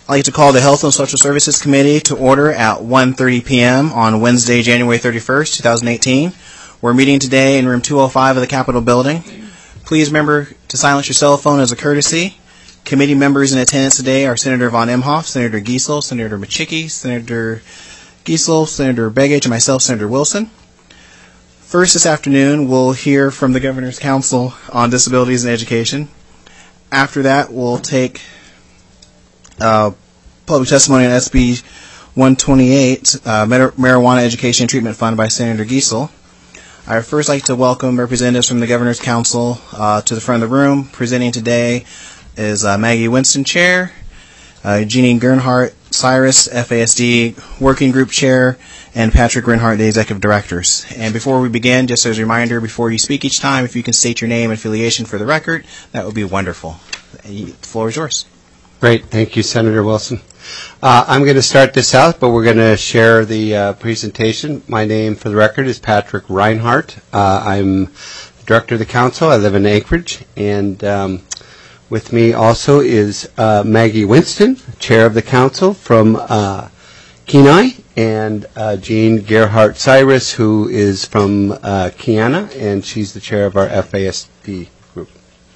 I'd like to call the Health and Social Services Committee to order at 1:30 p.m. on Wednesday, January 31st, 2018. We're meeting today in room 205 of the Capitol building. Please remember to silence your cell phone as a courtesy. Committee members in attendance today are Senator Von Imhoff, Senator Giesel, Senator Machicki, Senator Giesel, Senator Begich, and myself, Senator Wilson. First this afternoon, we'll hear from the Governor's Council on Disabilities and Education. After that, we'll take public testimony on SB 128, Marijuana Education and Treatment Fund by Senator Giesel. I'd first like to welcome representatives from the Governor's Council to the front of the room. Presenting today is Maggie Winston, Chair, Jeannie Gernhardt Cyrus, FASD Working Group Chair, and Patrick Gernhardt, the Executive Directors. And before we begin, just as a reminder, before you speak each time, if you can state your name and affiliation for the record, that would be wonderful. The floor is yours. Great. Thank you, Senator Wilson. I'm going to start this out, but we're going to share the presentation. My name, for the record, is Patrick Reinhardt. I'm the Director of the Council. I live in Anchorage. And with me also is Maggie Winston, Chair of the Council from Kenai, and Jean Gerhardt Cyrus, who is from Kiana, and she's the Chair of our FASD group.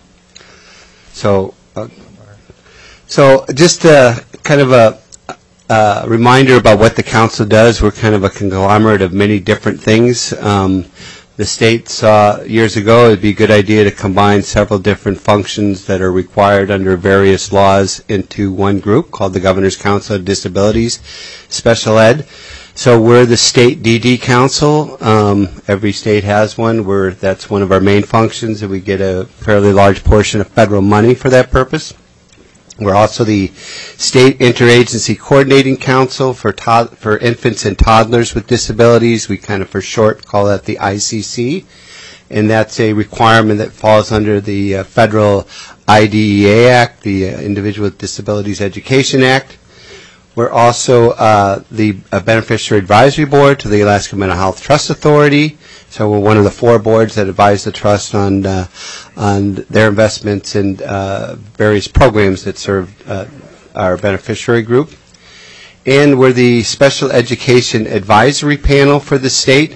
So just kind of a reminder about what the Council does. We're kind of a conglomerate of many different things. The state saw years ago it would be a good idea to combine several different functions that are required under various laws into one group called the Governor's Council of Disabilities Special Ed. So we're the State DD Council. Every state has one. That's one of our main functions, and we get a fairly large portion of federal money for that purpose. We're also the State Interagency Coordinating Council for infants and toddlers with disabilities. We kind of, for short, call that the ICC. And that's a requirement that falls under the federal IDEA Act, the Individual with Disabilities Education Act. We're also the Beneficiary Advisory Board to the Alaska Mental Health Trust Authority. So we're one of the 4 boards that advise the trust on their investments in various programs that serve our beneficiary group. And we're the Special Education Advisory Panel for the state.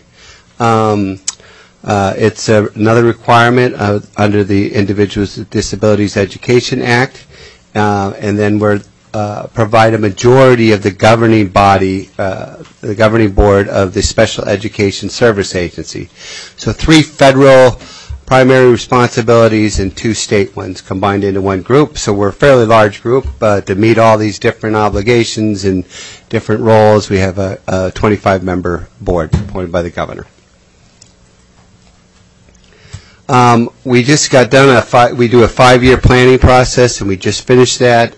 It's another requirement under the Individuals with Disabilities Education Act. And then we're provide a majority of the governing body, the governing board of the Special Education Service Agency. So 3 federal primary responsibilities and 2 state ones combined into one group. So we're a fairly large group, but to meet all these different obligations and different roles, we have a 25-member board appointed by the governor. We just got done we do a 5-year planning process, and we just finished that.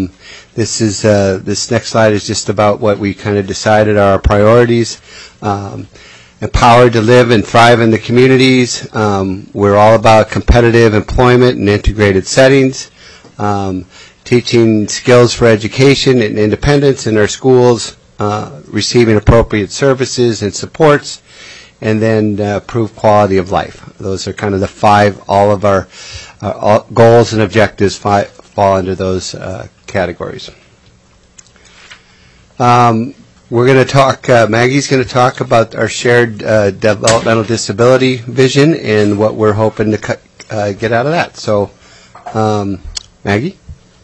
This next slide is just about what we kind of decided are our priorities. Empowered to live and thrive in the communities. We're all about competitive employment and integrated settings. Teaching skills for education and independence in our schools. Receiving appropriate services and supports. And then improve quality of life. Those are kind of the 5, all of our goals and objectives fall under those categories. We're going to talk, Maggie's going to talk about our shared developmental disability vision and what we're hoping to get out of that. So, Maggie?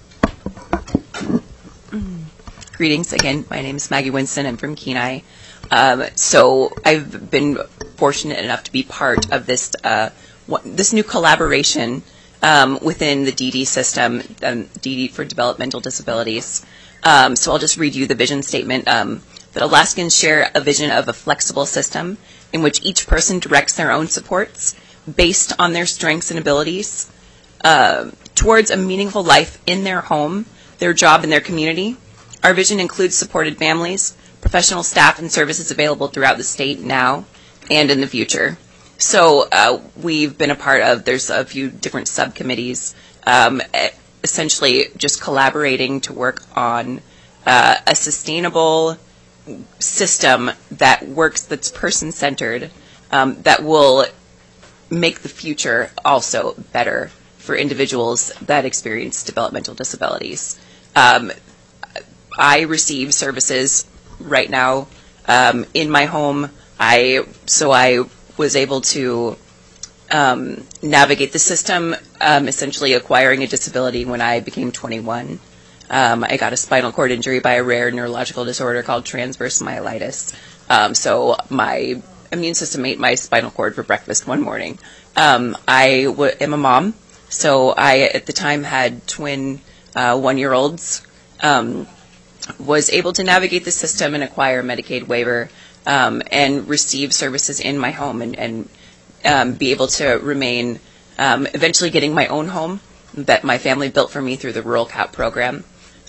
Greetings again. My name is Maggie Winston. I'm from Kenai. So I've been fortunate enough to be part of this this new collaboration within the DD system, DD for developmental disabilities. So I'll just read you the vision statement. That Alaskans share a vision of a flexible system in which each person directs their own supports based on their strengths and abilities towards a meaningful life in their home, their job, and their community. Our vision includes supported families, professional staff, and services available throughout the state now and in the future. So we've been a part of, there's a few different subcommittees, essentially just collaborating to work on a sustainable system that works, that's person-centered, that will make the future also better for individuals that experience developmental disabilities. I receive services right now in my home. I was able to navigate the system, essentially acquiring a disability when I became 21. I got a spinal cord injury by a rare neurological disorder called transverse myelitis. So my immune system ate my spinal cord for breakfast one morning. I am a mom, so I at the time had twin 1-year-olds. Was able to navigate the system and acquire a Medicaid waiver and receive services in my home and be able to remain, eventually getting my own home that my family built for me through the Rural CAP program.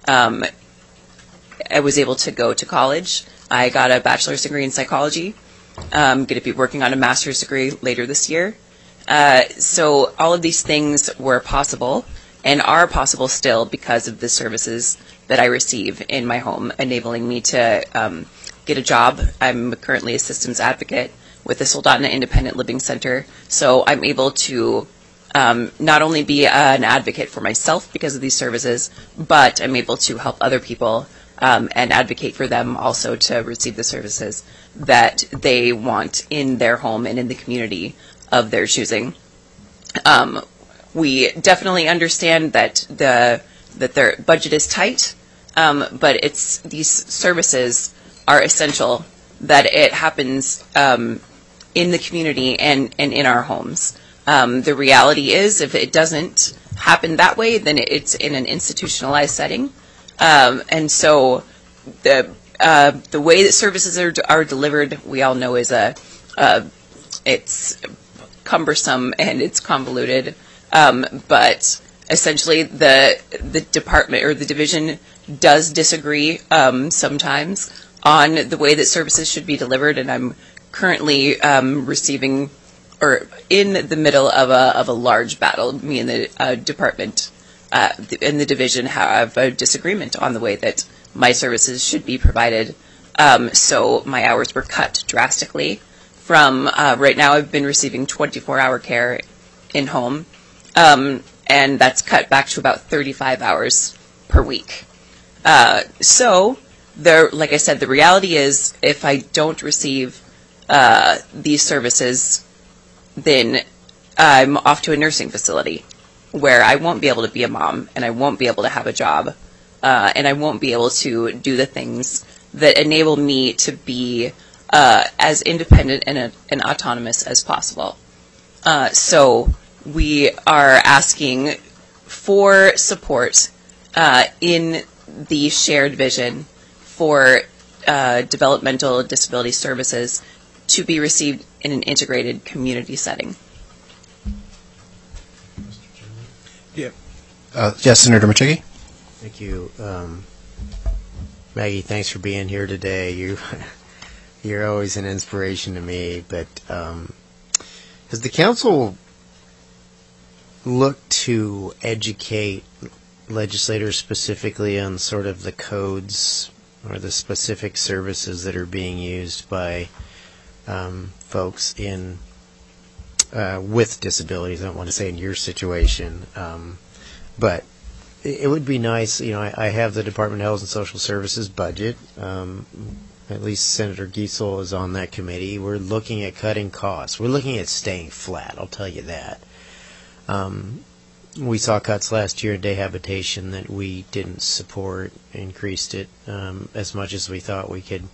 I was able to go to college. I got a bachelor's degree in psychology. Going to be working on a master's degree later this year. So all of these things were possible and are possible still because of the services that I receive in my home, enabling me to get a job. I'm currently a systems advocate with the Soldotna Independent Living Center, so I'm able to not only be an advocate for myself because of these services, but I'm able to help other people and advocate for them also to receive the services that they want in their home and in the community of their choosing. We definitely understand that their budget is tight, but these services are essential, that it happens in the community and in our homes. The reality is, if it doesn't happen that way, then it's in an institutionalized setting. And so the way that services are delivered, we all know is it's cumbersome and it's convoluted. But essentially, the department or the division does disagree sometimes on the way that services should be delivered, and I'm currently receiving or in the middle of a large battle. Me and the department and the division have a disagreement on the way that my services should be provided. So my hours were cut drastically. From right now, I've been receiving 24-hour care in home, and that's cut back to about 35 hours per week. So like I said, the reality is, if I don't receive these services, then I'm off to a nursing facility where I won't be able to be a mom, and I won't be able to have a job, and I won't be able to do the things that enable me to be as independent and autonomous as possible. So we are asking for support in the shared vision for developmental disability services to be received in an integrated community setting. Yes, Senator Machicki. Thank you. Maggie, thanks for being here today. You're always an inspiration to me, but has the council looked to educate legislators specifically on sort of the codes or the specific services that are being used by folks with disabilities? I don't want to say in your situation, but it would be nice. I have the Department of Health and Social Services budget. At least Senator Giesel is on that committee. We're looking at cutting costs. We're looking at staying flat, I'll tell you that. We saw cuts last year in day habitation that we didn't support, increased it as much as we thought we could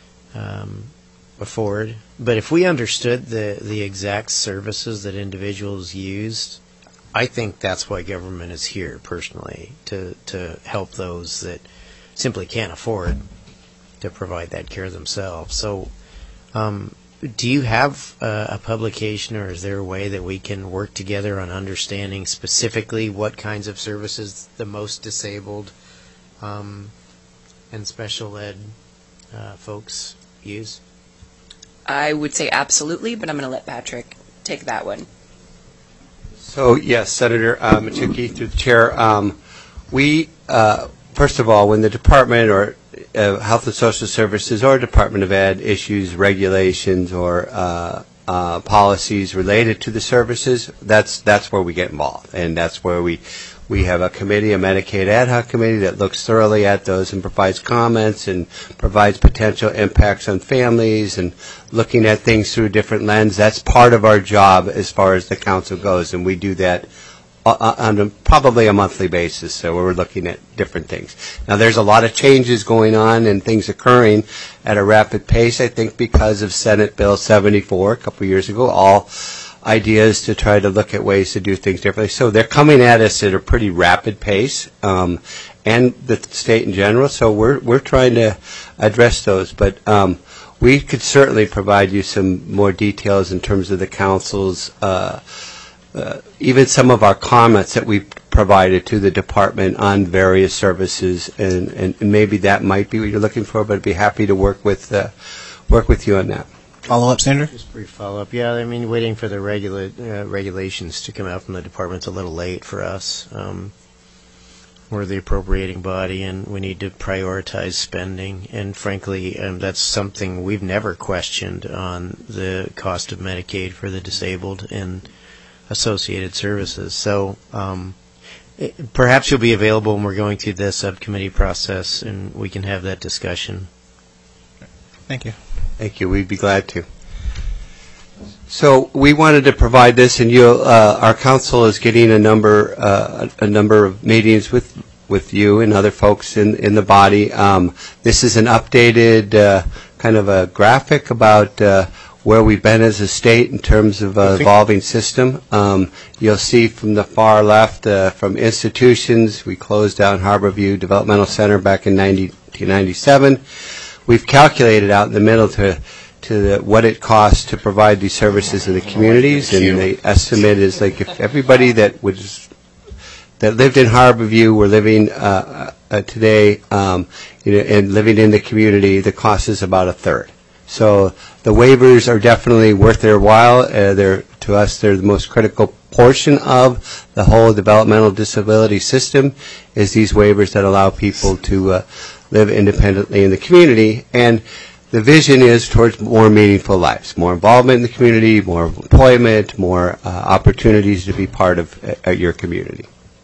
afford. But if we understood the exact services that individuals used, I think that's why government is here, personally, to help those that simply can't afford to provide that care themselves. So do you have a publication, or is there a way that we can work together on understanding specifically what kinds of services the most disabled and special ed folks use? I would say absolutely, but I'm going to let Patrick take that one. So, yes, Senator Machicki, through the chair, we, first of all, when the Department or Health and Social Services or Department of Ed issues regulations or policies related to the services, that's where we get involved, and that's where we We have a committee, a Medicaid ad hoc committee, that looks thoroughly at those and provides comments and provides potential impacts on families and looking at things through a different lens. That's part of our job as far as the council goes, and we do that on probably a monthly basis, so we're looking at different things. Now, there's a lot of changes going on and things occurring at a rapid pace, I think, because of Senate Bill 74 a couple years ago, all ideas to try to look at ways to do things differently. So they're coming at us at a pretty rapid pace, and the state in general, so we're trying to address those. But we could certainly provide you some more details in terms of the council's even some of our comments that we provided to the department on various services, and maybe that might be what you're looking for, but I'd be happy to work with you on that. Follow up, Senator? Just brief follow-up. Yeah, I mean, waiting for the regulations to come out from the department's a little late for us. We're the appropriating body, and we need to prioritize spending. And frankly, that's something we've never questioned on the cost of Medicaid for the disabled and associated services. So perhaps you'll be available when we're going through the subcommittee process, and we can have that discussion. Thank you. Thank you. We'd be glad to. So we wanted to provide this, and our council is getting a number of meetings with you and other folks in the body. This is an updated kind of a graphic about where we've been as a state in terms of evolving system. You'll see from the far left, from institutions, we closed down Harborview Developmental Center back in 1997. We've calculated out in the middle to what it costs to provide these services in the communities, and the estimate is like if everybody that lived in Harborview were living today, and living in the community, the cost is about a third. So the waivers are definitely worth their while. To us, they're the most critical portion of the whole developmental disability system, is these waivers that allow people to live independently in the community. And the vision is towards more meaningful lives, more involvement in the community, more employment, more opportunities to be part of your community.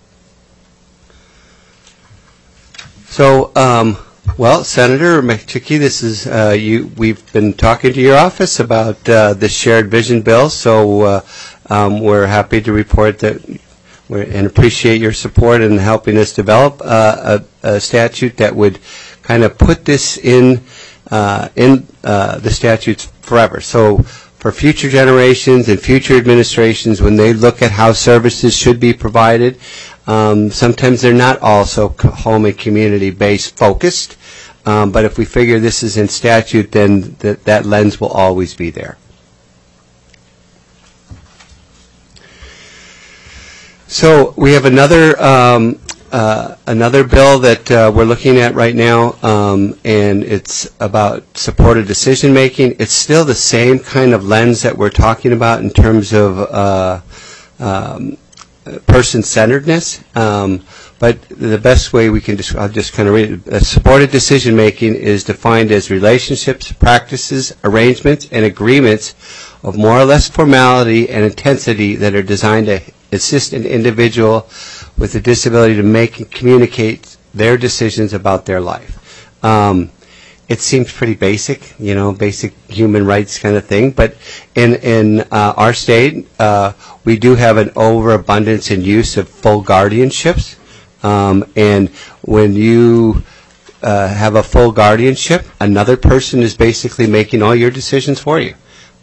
So, well, Senator McChickey, this is we've been talking to your office about the shared vision bill, so we're happy to report that and appreciate your support in helping us develop a statute that would kind of put this in the statutes forever. So for future generations and future administrations, when they look at how services should be provided, sometimes they're not all so home and community-based focused, but if we figure this is in statute, then that lens will always be there. So we have another bill that we're looking at right now, and it's about supported decision making. It's still the same kind of lens that we're talking about in terms of person-centeredness, but the best way we can I'll just kind of read it. Supported decision making is defined as relationships, practices, arrangements, and agreements of more or less formality and intensity that are designed to assist an individual with a disability to make and communicate their decisions about their life. It seems pretty basic, basic human rights kind of thing, but in our state, we do have an overabundance in use of full guardianships, and when you have a full guardianship, another person is basically making all your decisions for you.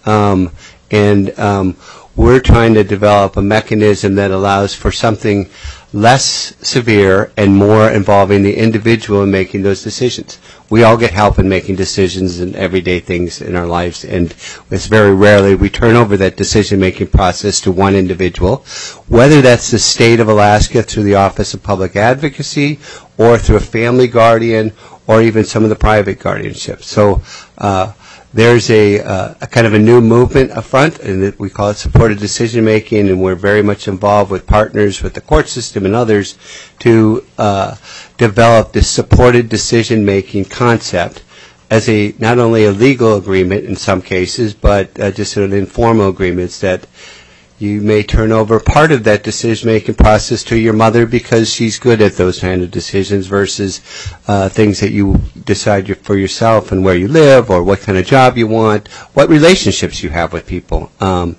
We're trying to develop a mechanism that allows for something less severe and more involving the individual in making those decisions. We all get help in making decisions in everyday things in our lives, and it's very rarely we turn over that decision-making process to one individual, whether that's the state of Alaska through the Office of Public Advocacy or through a family guardian or even some of the private guardianships. So there's a kind of a new movement up front, and we call it supported decision making, and we're very much involved with partners with the court system and others to develop this supported decision making concept as not only a legal agreement in some cases, but just an informal agreements that you may turn over part of that decision-making process to your mother because she's good at those kind of decisions versus things that you decide for yourself and where you live or what kind of job you want, what relationships you have with people.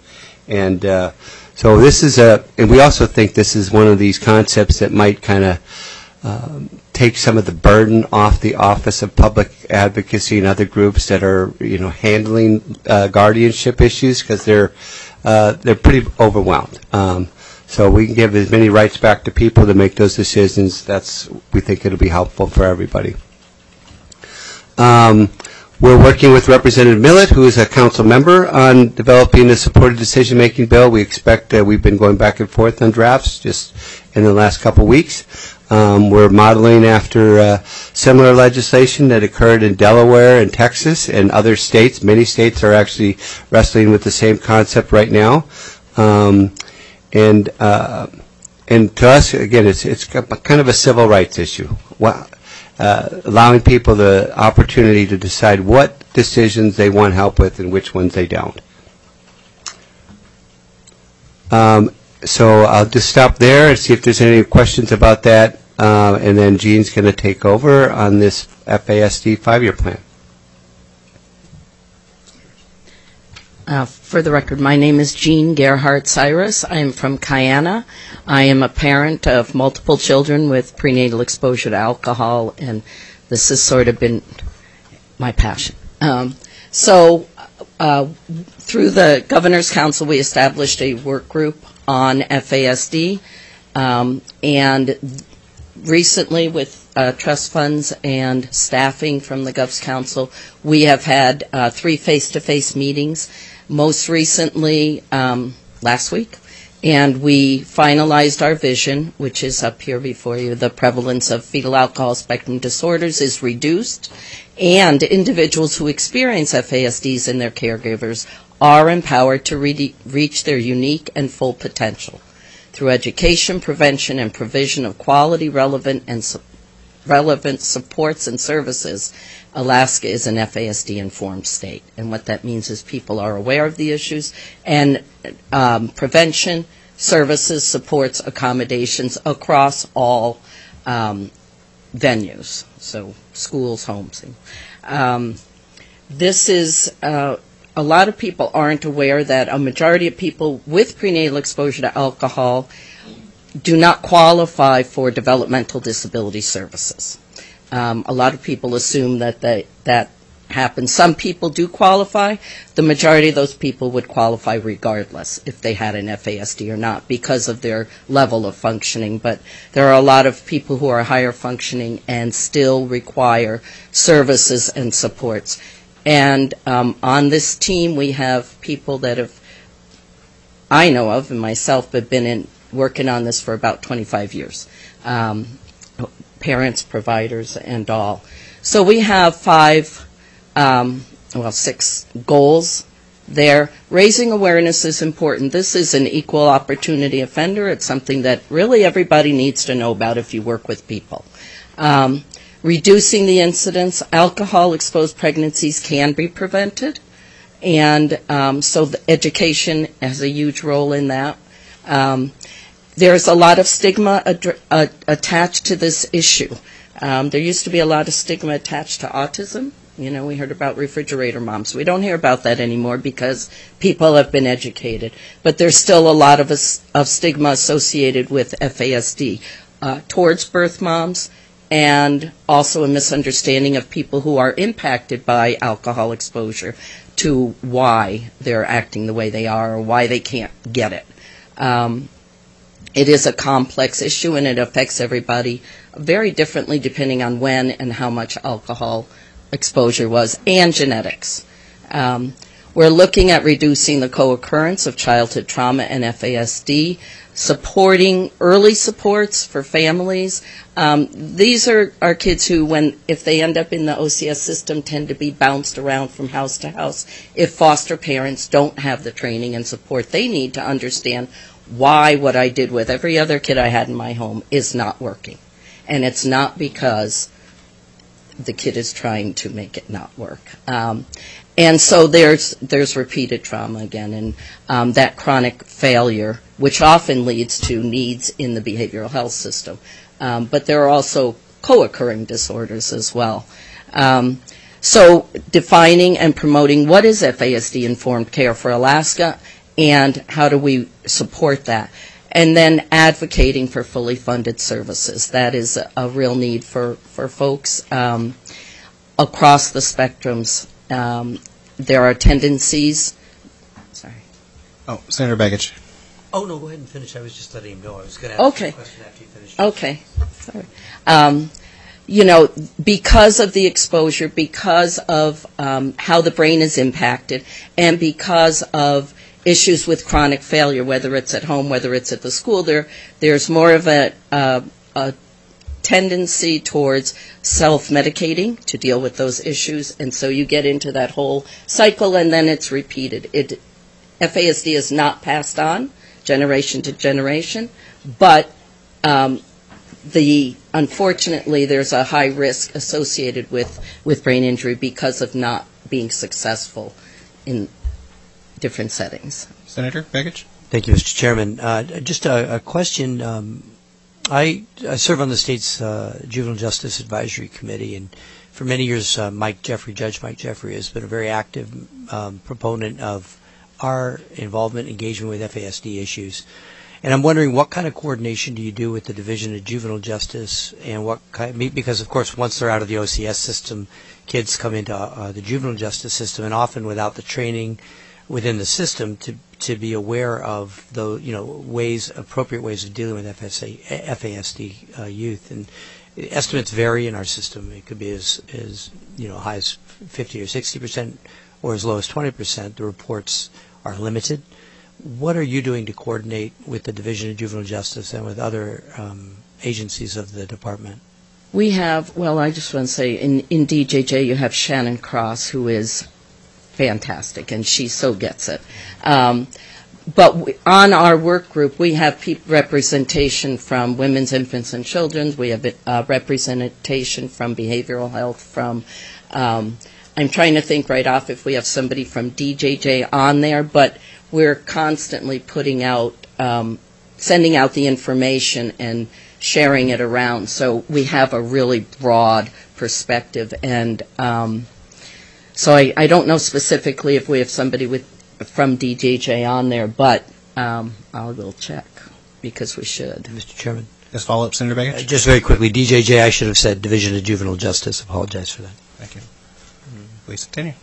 So this is and we also think this is one of these concepts that might kind of take some of the burden off the Office of Public Advocacy and other groups that are, handling guardianship issues because they're pretty overwhelmed. So we can give as many rights back to people to make those decisions. We think it'll be helpful for everybody. We're working with Representative Millett, who is a council member, on developing a supported decision-making bill. We expect we've been going back and forth on drafts just in the last couple weeks. We're modeling after similar legislation that occurred in Delaware and Texas and other states. Many states are actually wrestling with the same concept right now. And to us, again, it's kind of a civil rights issue. Allowing people the opportunity to decide what decisions they want help with and which ones they don't. So I'll just stop there and see if there's any questions about that, and then Jean's going to take over on this FASD 5-year plan. For the record, my name is Jean Gerhardt Cyrus. I am from Kiana. I am a parent of multiple children with prenatal exposure to alcohol, and this has sort of been my passion. Through the Governor's Council, we established a work group on FASD, and recently with trust funds and staffing from the Gov's Council, we have had 3 face-to-face meetings, most recently last week, and we finalized our vision, which is up here before you. The prevalence of fetal alcohol spectrum disorders is reduced, and individuals who experience FASDs and their caregivers are empowered to reach their unique and full potential. Through education, prevention, and provision of quality, relevant supports and services, Alaska is an FASD-informed state. And what that means is people are aware of the issues, and prevention, services, supports, accommodations across all venues, so schools, homes. This is a lot of people aren't aware that a majority of people with prenatal exposure to alcohol do not qualify for developmental disability services. A lot of people assume that happens. Some people do qualify. The majority of those people would qualify regardless if they had an FASD or not because of their level of functioning. But there are a lot of people who are higher functioning and still require services and supports. And on this team, we have people that I know of and myself have been working on this for about 25 years. Parents, providers, and all. So we have 6 goals there. Raising awareness is important. This is an equal opportunity offender. It's something that really everybody needs to know about if you work with people. Reducing the incidence. Alcohol-exposed pregnancies can be prevented, and so the education has a huge role in that. There's a lot of stigma attached to this issue. There used to be a lot of stigma attached to autism. We heard about refrigerator moms. We don't hear about that anymore because people have been educated. But there's still a lot of stigma associated with FASD towards birth moms, and also a misunderstanding of people who are impacted by alcohol exposure to why they're acting the way they are or why they can't get it. It is a complex issue, and it affects everybody very differently depending on when and how much alcohol exposure was, and genetics. We're looking at reducing the co-occurrence of childhood trauma and FASD, supporting early supports for families. These are kids who, if they end up in the OCS system, tend to be bounced around from house to house if foster parents don't have the training and support they need to understand why what I did with every other kid I had in my home is not working. And it's not because the kid is trying to make it not work. And so there's repeated trauma again, and that chronic failure, which often leads to needs in the behavioral health system. But there are also co-occurring disorders as well. So defining and promoting what is FASD-informed care for Alaska, and how do we support that? And then advocating for fully funded services. That is a real need for folks across the spectrums. There are tendencies. Sorry. Oh, Senator Begich. Oh, no, go ahead and finish. I was just letting him know. I was going to ask you a question after you finished. Okay. Sorry. You know, because of the exposure, because of how the brain is impacted, and because of issues with chronic failure, whether it's at home, whether it's at the school, there's more of a tendency towards self-medicating to deal with those issues, and so you get into that whole cycle, and then it's repeated. FASD is not passed on generation to generation, but unfortunately there's a high risk associated with brain injury because of not being successful in different settings. Senator Begich? Thank you, Mr. Chairman. Just a question. I serve on the state's Juvenile Justice Advisory Committee, and for many years, Judge Mike Jeffrey has been a very active proponent of our involvement, engagement with FASD issues. And I'm wondering, what kind of coordination do you do with the Division of Juvenile Justice, and because of course once they're out of the OCS system, kids come into the juvenile justice system, and often without the training within the system to be aware of the appropriate ways of dealing with FASD youth. And estimates vary in our system. It could be as high as 50 or 60%, or as low as 20%. The reports are limited. What are you doing to coordinate with the Division of Juvenile Justice and with other agencies of the department? We have, I just want to say, in DJJ you have Shannon Cross, who is fantastic, and she so gets it. But on our work group, we have representation from Women's, Infants, and Children's. We have representation from behavioral health, from, I'm trying to think right off if we have somebody from DJJ on there, but we're constantly putting out, sending out the information and sharing it around. So we have a really broad perspective. And so I don't know specifically if we have somebody from DJJ on there, but I'll go check because we should. Mr. Chairman. Just follow up, Senator Begich? Just very quickly, DJJ, I should have said Division of Juvenile Justice. Apologize for that. Thank you. Please continue.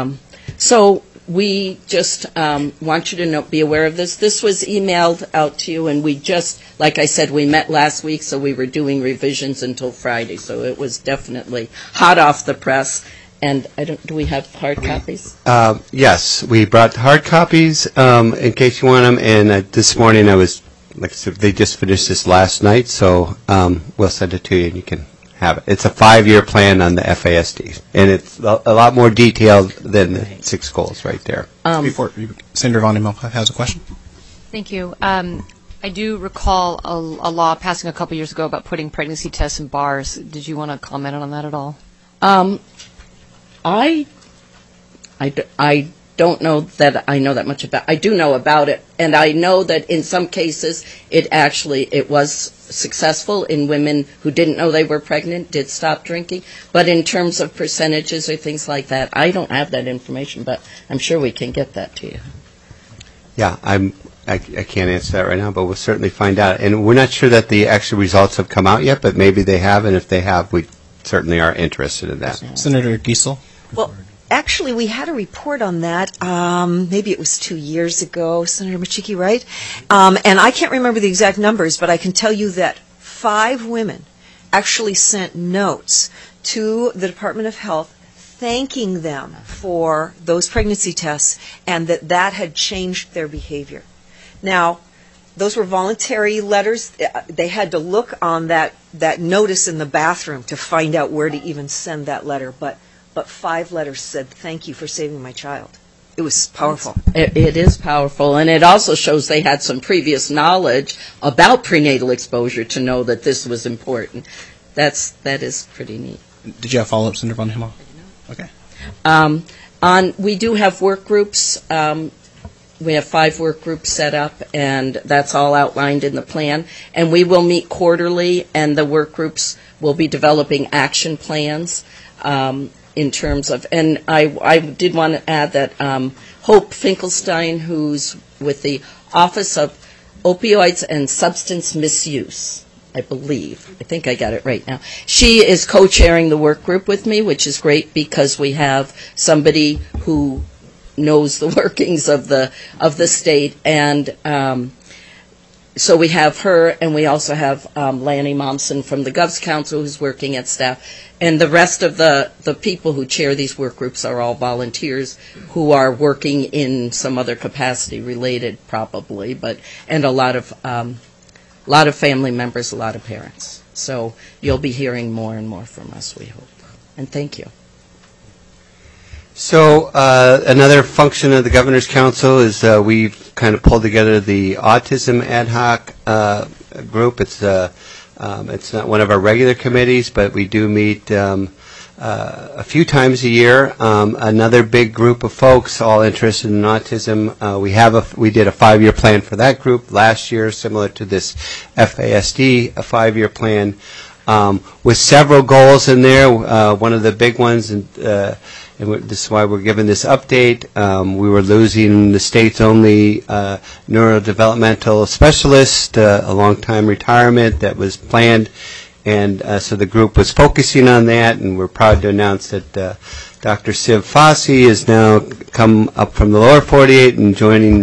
So we just want you to be aware of this. This was emailed out to you, and we just, like I said, we met last week, so we were doing revisions until Friday. So it was definitely hot off the press. And do we have hard copies? Yes, we brought hard copies in case you want them. And this morning like I said, they just finished this last night, so we'll send it to you and you can have it. It's a 5-year plan on the FASD, and it's a lot more detailed than the 6 goals right there. Before Senator Von Imhoff has a question. Thank you. I do recall a law passing a couple years ago about putting pregnancy tests in bars. Did you want to comment on that at all? I don't know that I know that much about. I do know about it, and I know that in some cases it was successful in women who didn't know they were pregnant, did stop drinking. But in terms of percentages or things like that, I don't have that information, but I'm sure we can get that to you. Yeah, I can't answer that right now, but we'll certainly find out. And we're not sure that the actual results have come out yet, but maybe they have, and if they have, we certainly are interested in that. Senator Giesel? Well, actually, we had a report on that. Maybe it was 2 years ago, Senator Machiki, right? And I can't remember the exact numbers, but I can tell you that 5 women actually sent notes to the Department of Health thanking them for those pregnancy tests, and that had changed their behavior. Now, those were voluntary letters. They had to look on that notice in the bathroom to find out where to even send that letter, but 5 letters said, "Thank you for saving my child." It was powerful. It is powerful, and it also shows they had some previous knowledge about prenatal exposure to know that this was important. That is pretty neat. Did you have follow-up, Senator Von Himmel? Okay. We do have work groups. We have 5 work groups set up, and that's all outlined in the plan. And we will meet quarterly, and the work groups will be developing action plans in terms of, and I did want to add that Hope Finkelstein, who's with the Office of Opioids and Substance Misuse, I think I got it right now. She is co-chairing the work group with me, which is great because we have somebody who knows the workings of the state, and so we have her, and we also have Lanny Momsen from the Govs Council who's working at staff, and the rest of the people who chair these work groups are all volunteers who are working in some other capacity related probably, and a lot of family members, a lot of parents. So you'll be hearing more and more from us, we hope. And thank you. So another function of the Governor's Council is we've kind of pulled together the autism ad hoc group. It's not one of our regular committees, but we do meet a few times a year. Another big group of folks all interested in autism. We did a 5-year plan for that group last year, similar to this FASD, a 5-year plan with several goals in there. One of the big ones, and this is why we're giving this update. We were losing the state's only neurodevelopmental specialist, a long-time retirement that was planned, and so the group was focusing on that, and we're proud to announce that Dr. Siv Fossey has now come up from the lower 48 and joining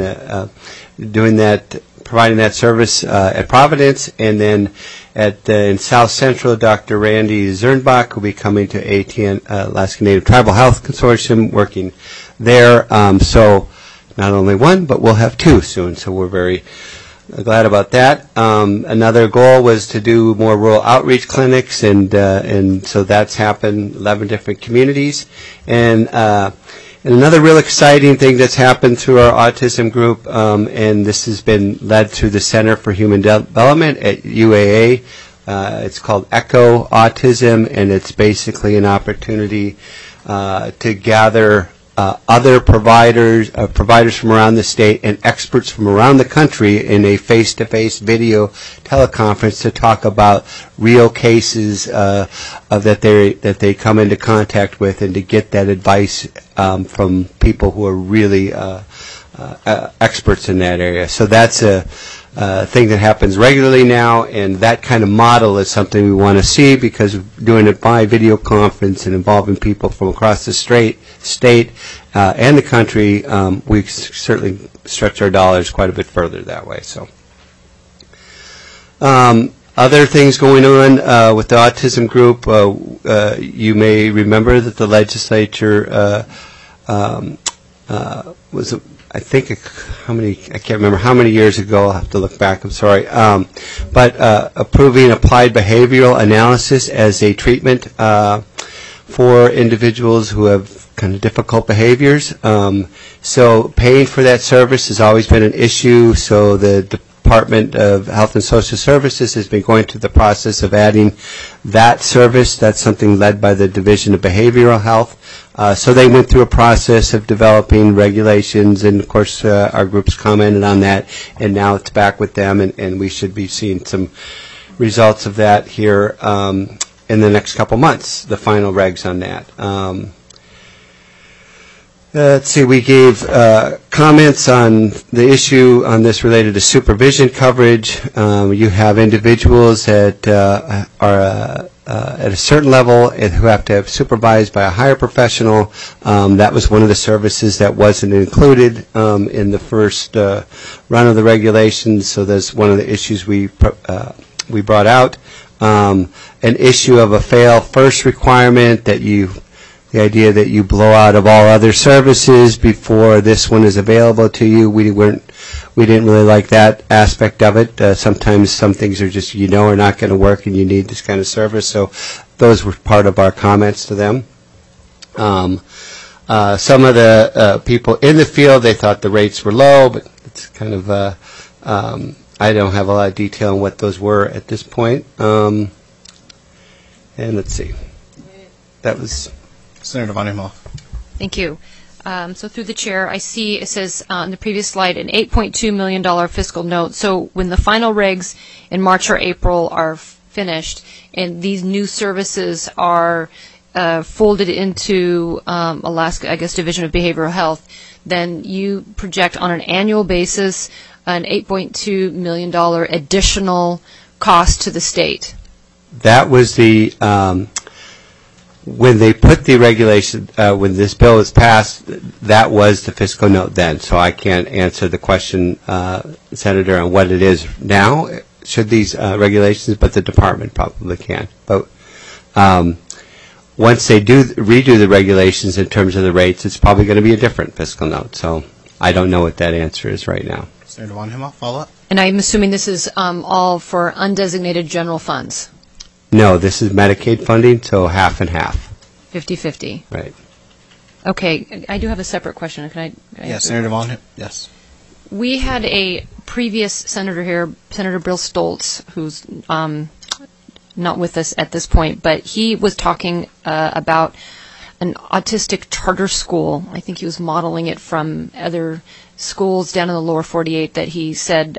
providing that service at Providence, and then in South Central, Dr. Randy Zernbach will be coming to ATN, Alaska Native Tribal Health Consortium, working there. So not only one, but we'll have 2 soon. So we're very glad about that. Another goal was to do more rural outreach clinics, and so that's happened, 11 different communities. And another real exciting thing that's happened through our autism group, and this has been led through the Center for Human Development at UAA. It's called ECHO Autism, and it's basically an opportunity to gather other providers from around the state and experts from around the country in a face-to-face video teleconference to talk about real cases that they come into contact with, and to get that advice from people who are really experts in that area. So that's a thing that happens regularly now, and that kind of model is something we want to see, because doing it by video conference and involving people from across the state and the country, we certainly stretch our dollars quite a bit further that way. So, other things going on with the autism group, you may remember that the legislature was, I think, I can't remember how many years ago. I'll have to look back. I'm sorry. But approving applied behavioral analysis as a treatment for individuals who have kind of difficult behaviors. So paying for that service has always been an issue. So the Department of Health and Social Services has been going through the process of adding that service. That's something led by the Division of Behavioral Health. So they went through a process of developing regulations, and of course our groups commented on that, and now it's back with them, and we should be seeing some results of that here in the next couple months, the final regs on that. Let's see, we gave comments on the issue on this related to supervision coverage. You have individuals that are at a certain level who have to have supervised by a higher professional. That was one of the services that wasn't included in the first run of the regulations, so that's one of the issues we brought out. An issue of a fail first requirement, the idea that you blow out of all other services before this one is available to you. We didn't really like that aspect of it. Sometimes some things are just are not going to work, and you need this kind of service. So those were part of our comments to them. Some of the people in the field, they thought the rates were low, but it's kind of I don't have a lot of detail on what those were at this point. And let's see. that was. Senator Von Imhoff. Thank you. So through the chair, I see it says on the previous slide an $8.2 million fiscal note. So when the final regs in March or April are finished and these new services are folded into Alaska, I guess, Division of Behavioral Health, then you project on an annual basis an $8.2 million additional cost to the state. That was the, when they put the regulation, when this bill was passed, that was the fiscal note then. So I can't answer the question, Senator, on what it is now, should these regulations, but the department probably can. But once they do redo the regulations in terms of the rates, it's probably going to be a different fiscal note. So I don't know what that answer is right now. Senator Von Imhoff, follow up. And I'm assuming this is all for undesignated general funds, No, this is Medicaid funding, so half and half. 50-50. Right. Okay, I do have a separate question. Can I Yes, Senator Von Imhoff. Yes. We had a previous senator here, Senator Bill Stoltz, who's not with us at this point, but he was talking about an autistic charter school. I think he was modeling it from other schools down in the lower 48 that he said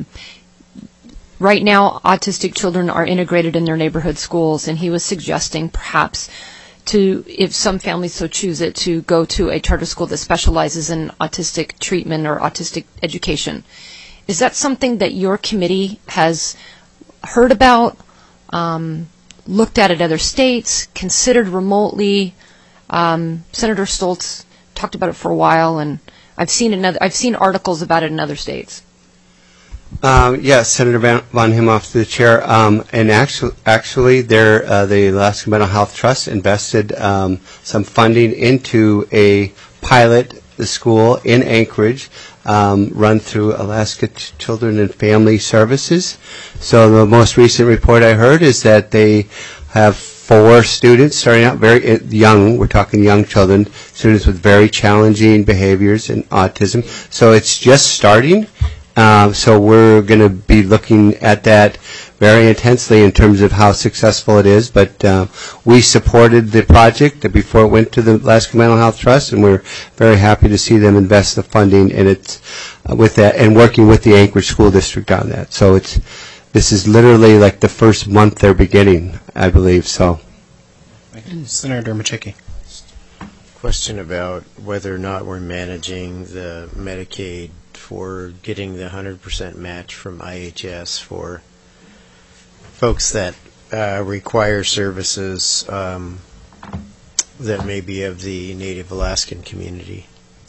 right now autistic children are integrated in their neighborhood schools, and he was suggesting perhaps to, if some families so choose it, to go to a charter school that specializes in autistic treatment or autistic education. Is that something that your committee has heard about, looked at other states, considered remotely? Senator Stoltz talked about it for a while, and I've seen articles about it in other states. Yes, Senator Von Imhoff, the chair, and actually, the Alaska Mental Health Trust invested some funding into a pilot school in Anchorage, run through Alaska Children and Family Services. So the most recent report I heard is that they have 4 students starting out very young. We're talking young children, students with very challenging behaviors and autism. So it's just starting. So we're going to be looking at that very intensely in terms of how successful it is. But we supported the project before it went to the Alaska Mental Health Trust, and we're very happy to see them invest the funding in it with that and working with the Anchorage School District on that. So this is literally like the first month they're beginning, I believe. So, Senator Machicki. Question about whether or not we're managing the Medicaid for getting the 100% match from IHS for folks that require services that may be of the Native Alaskan community.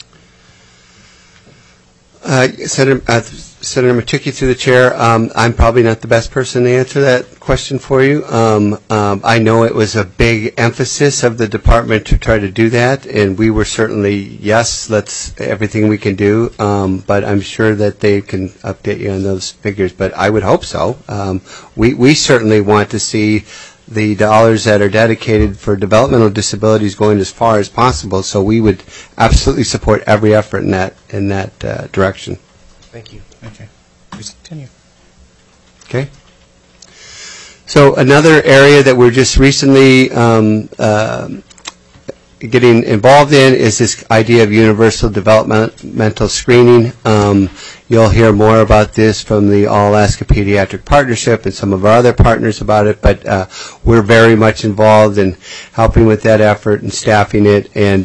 Senator Machicki, through the chair, I'm probably not the best person to answer that question for you. I know it was a big emphasis of the department to try to do that, and we were certainly, yes, let's everything we can do, but I'm sure that they can update you on those figures, but I would hope so. We certainly want to see the dollars that are dedicated for developmental disabilities going as far as possible, so we would absolutely support every effort in that direction. Thank you. Okay. Please continue. Okay. So another area that we're just recently getting involved in is this idea of universal developmental screening. You'll hear more about this from the All-Alaska Pediatric Partnership and some of our other partners about it, but we're very much involved in helping with that effort and staffing it, and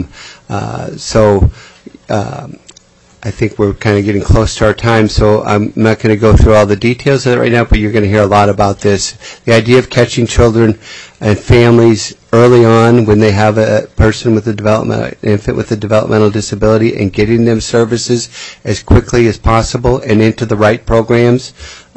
I think we're kind of getting close to our time, so I'm not going to go through all the details of it right now, but you're going to hear a lot about this. The idea of catching children and families early on when they have a person with an infant with a developmental disability and getting them services as quickly as possible and into the right programs,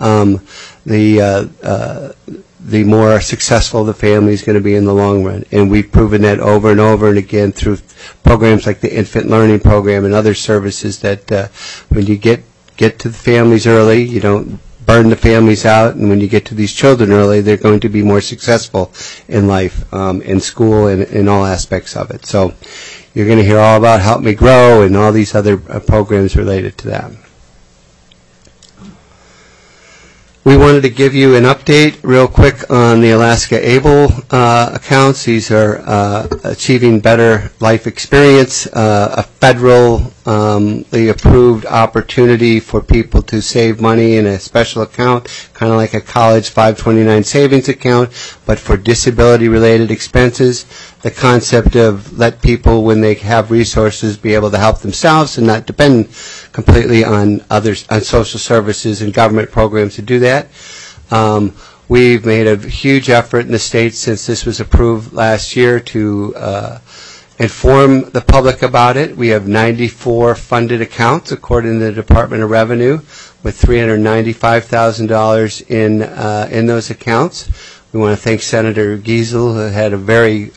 the more successful the family is going to be in the long run. And we've proven that over and over and again through programs like the Infant Learning Program and other services that when you get to the families early, you don't burn the families out, and when you get to these children early, they're going to be more successful in life, in school, and in all aspects of it. So you're going to hear all about Help Me Grow and all these other programs related to that. We wanted to give you an update real quick on the Alaska ABLE accounts. These are Achieving Better Life Experience, a federally approved opportunity for people to save money in a special account, kind of like a college 529 savings account, but for disability-related expenses. The concept of let people, when they have resources, be able to help themselves and not depend completely on others, on social services and government programs to do that. We've made a huge effort in the state since this was approved last year to inform the public about it. We have 94 funded accounts, according to the Department of Revenue, with $395,000 in those accounts. We want to thank Senator Giesel, who had a very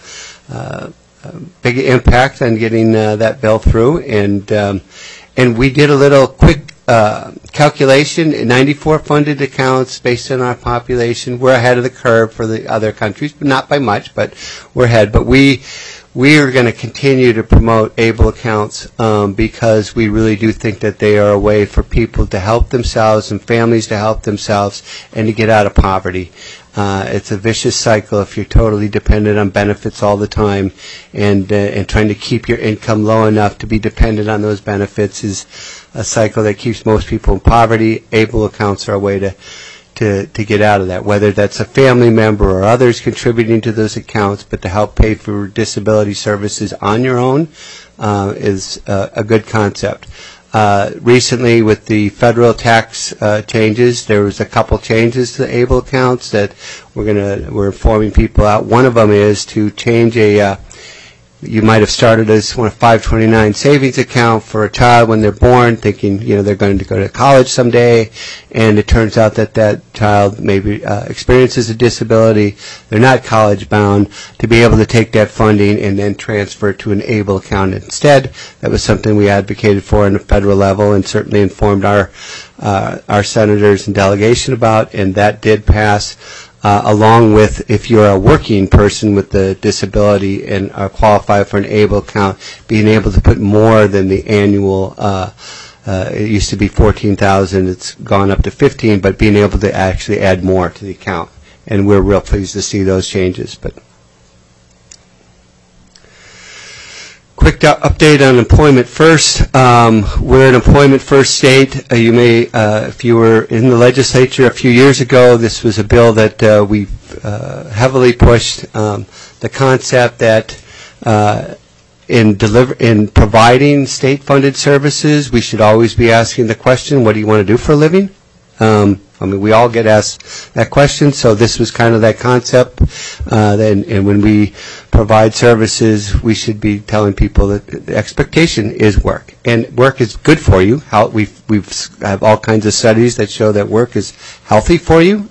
big impact on getting that bill through. And we did a little quick calculation. 94 funded accounts based on our population. We're ahead of the curve for the other countries, but not by much, but we're ahead. But we are going to continue to promote ABLE accounts because we really do think that they are a way for people to help themselves and families to help themselves and to get out of poverty. It's a vicious cycle if you're totally dependent on benefits all the time, and trying to keep your income low enough to be dependent on those benefits is a cycle that keeps most people in poverty. ABLE accounts are a way to get out of that, whether that's a family member or others contributing to those accounts, but to help pay for disability services on your own is a good concept. Recently, with the federal tax changes, there was a couple changes to the ABLE accounts that we're informing people out. One of them is to change you might have started as a 529 savings account for a child when they're born, thinking they're going to go to college someday, and it turns out that that child maybe experiences a disability. They're not college bound. To be able to take that funding and then transfer it to an ABLE account instead. That was something we advocated for on the federal level and certainly informed our senators and delegation about, and that did pass. Along with, if you're a working person with a disability and qualify for an ABLE account, being able to put more than the annual, it used to be $14,000, it's gone up to $15,000, but being able to actually add more to the account. And we're real pleased to see those changes. But quick update on Employment First. We're an Employment First state. You may, if you were in the legislature a few years ago, this was a bill that we heavily pushed. The concept that in providing state-funded services, we should always be asking the question, what do you want to do for a living? We all get asked that question, so this was kind of that concept. And when we provide services, we should be telling people that the expectation is work. And work is good for you. We've have all kinds of studies that show that work is healthy for you.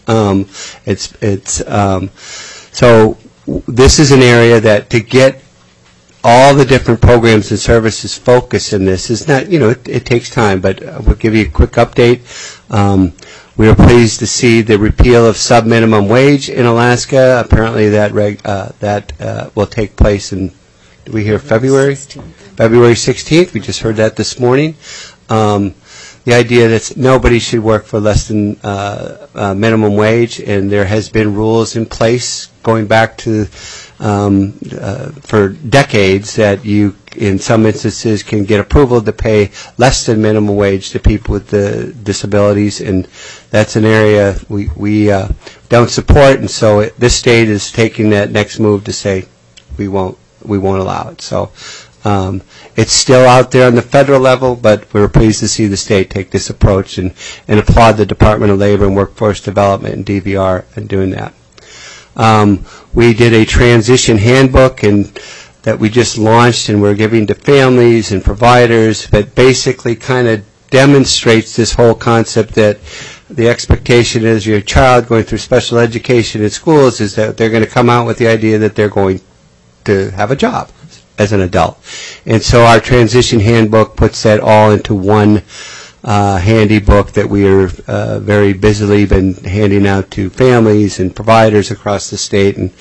So this is an area that to get all the different programs and services focused in this is not, it takes time, but we'll give you a quick update. We are pleased to see the repeal of sub-minimum wage in Alaska. Apparently that will take place in, do we hear February? 16th. February 16th. We just heard that this morning. The idea that nobody should work for less than minimum wage, and there has been rules in place going back to for decades that you, in some instances, can get approval to pay less than minimum wage to people with the disabilities, and that's an area we don't support. And so this state is taking that next move to say we won't allow it. So it's still out there on the federal level, but we're pleased to see the state take this approach and applaud the Department of Labor and Workforce Development and DVR in doing that. We did a transition handbook that we just launched, and we're giving to families and providers, but basically kind of demonstrates this whole concept that the expectation is your child going through special education in schools is that they're going to come out with the idea that they're going to have a job as an adult. And so our transition handbook puts that all into one handy book that we are very busily been handing out to families and providers across the state, and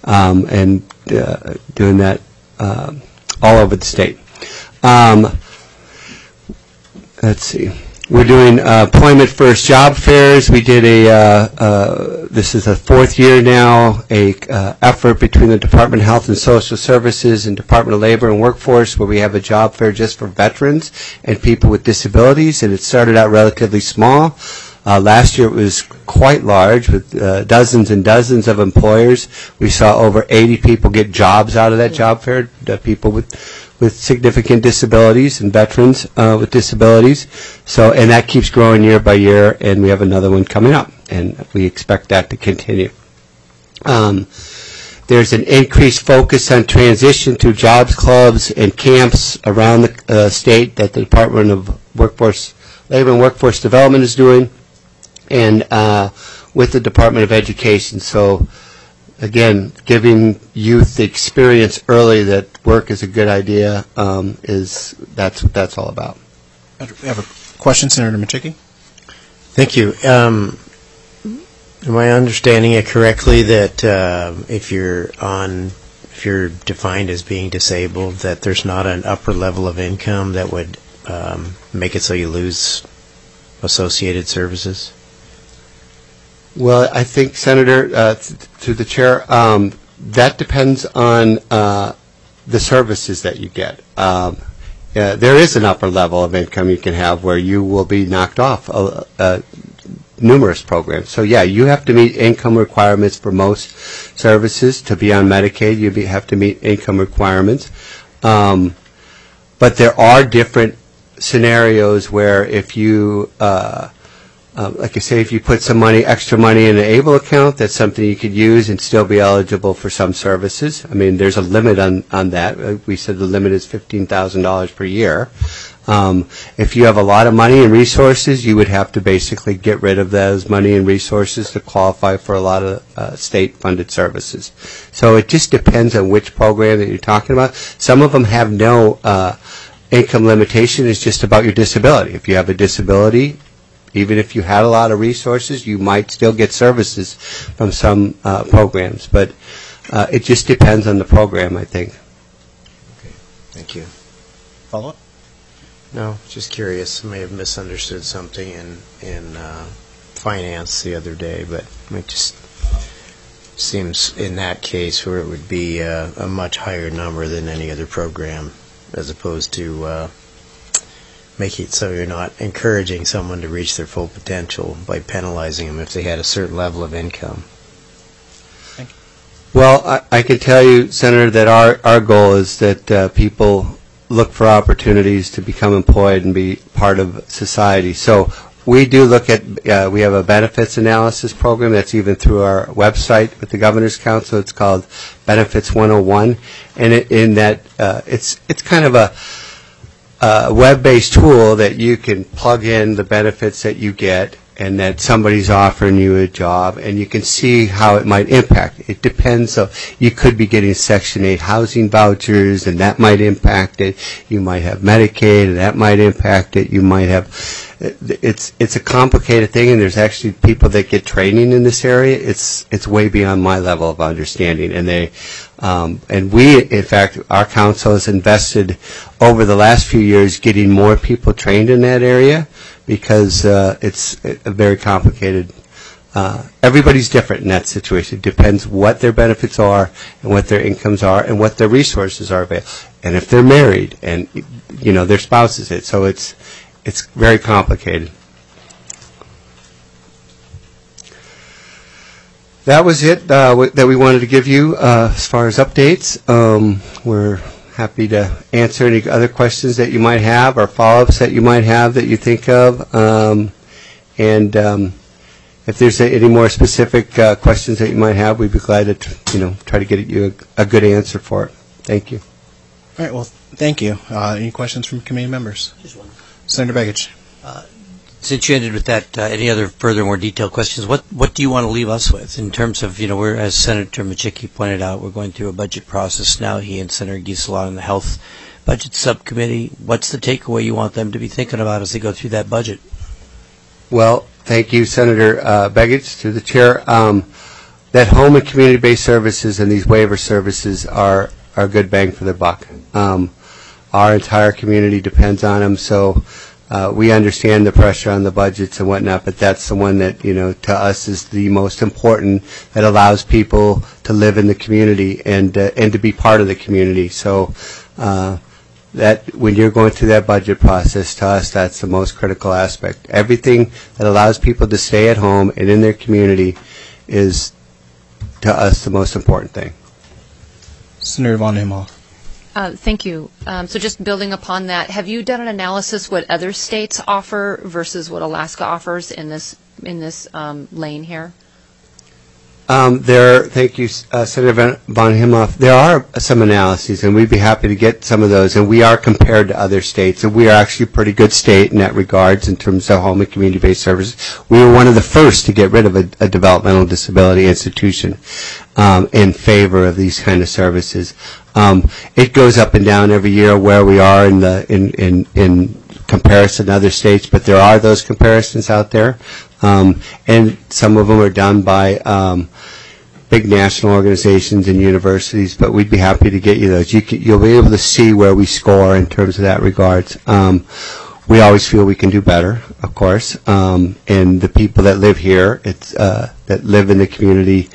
doing that all over the state. Let's see. We're doing employment first job fairs. We did this is the fourth year now, effort between the Department of Health and Social Services and Department of Labor and Workforce where we have a job fair just for veterans and people with disabilities, and it started out relatively small. Last year it was quite large with dozens and dozens of employers. We saw over 80 people get jobs out of that job fair, people with significant disabilities and veterans with disabilities. And that keeps growing year by year, and we have another one coming up, and we expect that to continue. There's an increased focus on transition through jobs clubs and camps around the state that the Department of Labor and Workforce Development is doing, and with the Department of Education. So again, giving youth the experience early that work is a good idea that's what that's all about. We have a question, Senator Machicki. Thank you. Am I understanding it correctly that if you're defined as being disabled, that there's not an upper level of income that would make it so you lose associated services? Well, I think, Senator, through the chair, that depends on the services that you get. There is an upper level of income you can have where you will be knocked off numerous programs. So, yeah, you have to meet income requirements for most services. To be on Medicaid, you have to meet income requirements. But there are different scenarios where if you like I say, if you put some extra money in an ABLE account, that's something you could use and still be eligible for some services. I mean, there's a limit on that. We said the limit is $15,000 per year. If you have a lot of money and resources, you would have to basically get rid of those money and resources to qualify for a lot of state-funded services. So it just depends on which program that you're talking about. Some of them have no income limitation. It's just about your disability. If you have a disability, even if you had a lot of resources, you might still get services from some programs. But it just depends on the program, I think. Okay. Thank you. Follow-up? No, just curious. I may have misunderstood something in finance the other day, but it just seems in that case where it would be a much higher number than any other program, as opposed to make it so you're not encouraging someone to reach their full potential by penalizing them if they had a certain level of income. Thank you. Well, I can tell you, Senator, that our goal is that people look for opportunities to become employed and be part of society. So we do look at, we have a benefits analysis program that's even through our website with the Governor's Council. It's called Benefits 101. And in that, it's kind of a web-based tool that you can plug in the benefits that you get and that somebody's offering you a job, and you can see how it might impact. It depends. So you could be getting Section 8 housing vouchers, and that might impact it. You might have Medicaid, and that might impact it. You might have it's a complicated thing, and there's actually people that get training in this area. It's way beyond my level of understanding, and and we, in fact, our council has invested over the last few years getting more people trained in that area because it's a very complicated. Everybody's different in that situation. It depends what their benefits are and what their incomes are and what their resources are available, and if they're married and their spouses. So it's very complicated. That was it that we wanted to give you as far as updates. We're happy to answer any other questions that you might have or follow-ups that you might have that you think of. If there's any more specific questions that you might have, we'd be glad to try to get you a good answer for it. Thank you. All right. Well, thank you. Any questions from committee members? Just one. Senator Begich. Since you ended with that, any other further, more detailed questions? What do you want to leave us with in terms of, we're, as Senator Machicki pointed out, we're going through a budget process now. He and Senator Gieselot in the Health Budget Subcommittee. What's the takeaway you want them to be thinking about as they go through that budget? Well, thank you, Senator Begich, to the chair. That home and community-based services and these waiver services are a good bang for their buck. Our entire community depends on them, so we understand the pressure on the budgets and whatnot, but that's the one that, to us is the most important, that allows people to live in the community and to be part of the community. So that when you're going through that budget process, to us, that's the most critical aspect. Everything that allows people to stay at home and in their community is, to us, the most important thing. Senator Von Imhoff. Thank you. So just building upon that, have you done an analysis what other states offer versus what Alaska offers in this lane here? Thank you, Senator Von Imhoff. There are some analyses, and we'd be happy to get some of those. And we are compared to other states, and we are actually a pretty good state in that regards in terms of home and community-based services. We were one of the first to get rid of a developmental disability institution in favor of these kind of services. It goes up and down every year where we are in comparison to other states, but there are those comparisons out there. And some of them are done by big national organizations and universities, but we'd be happy to get you those. You'll be able to see where we score in terms of that regards. We always feel we can do better, of course, and the people that live here, that live in the community,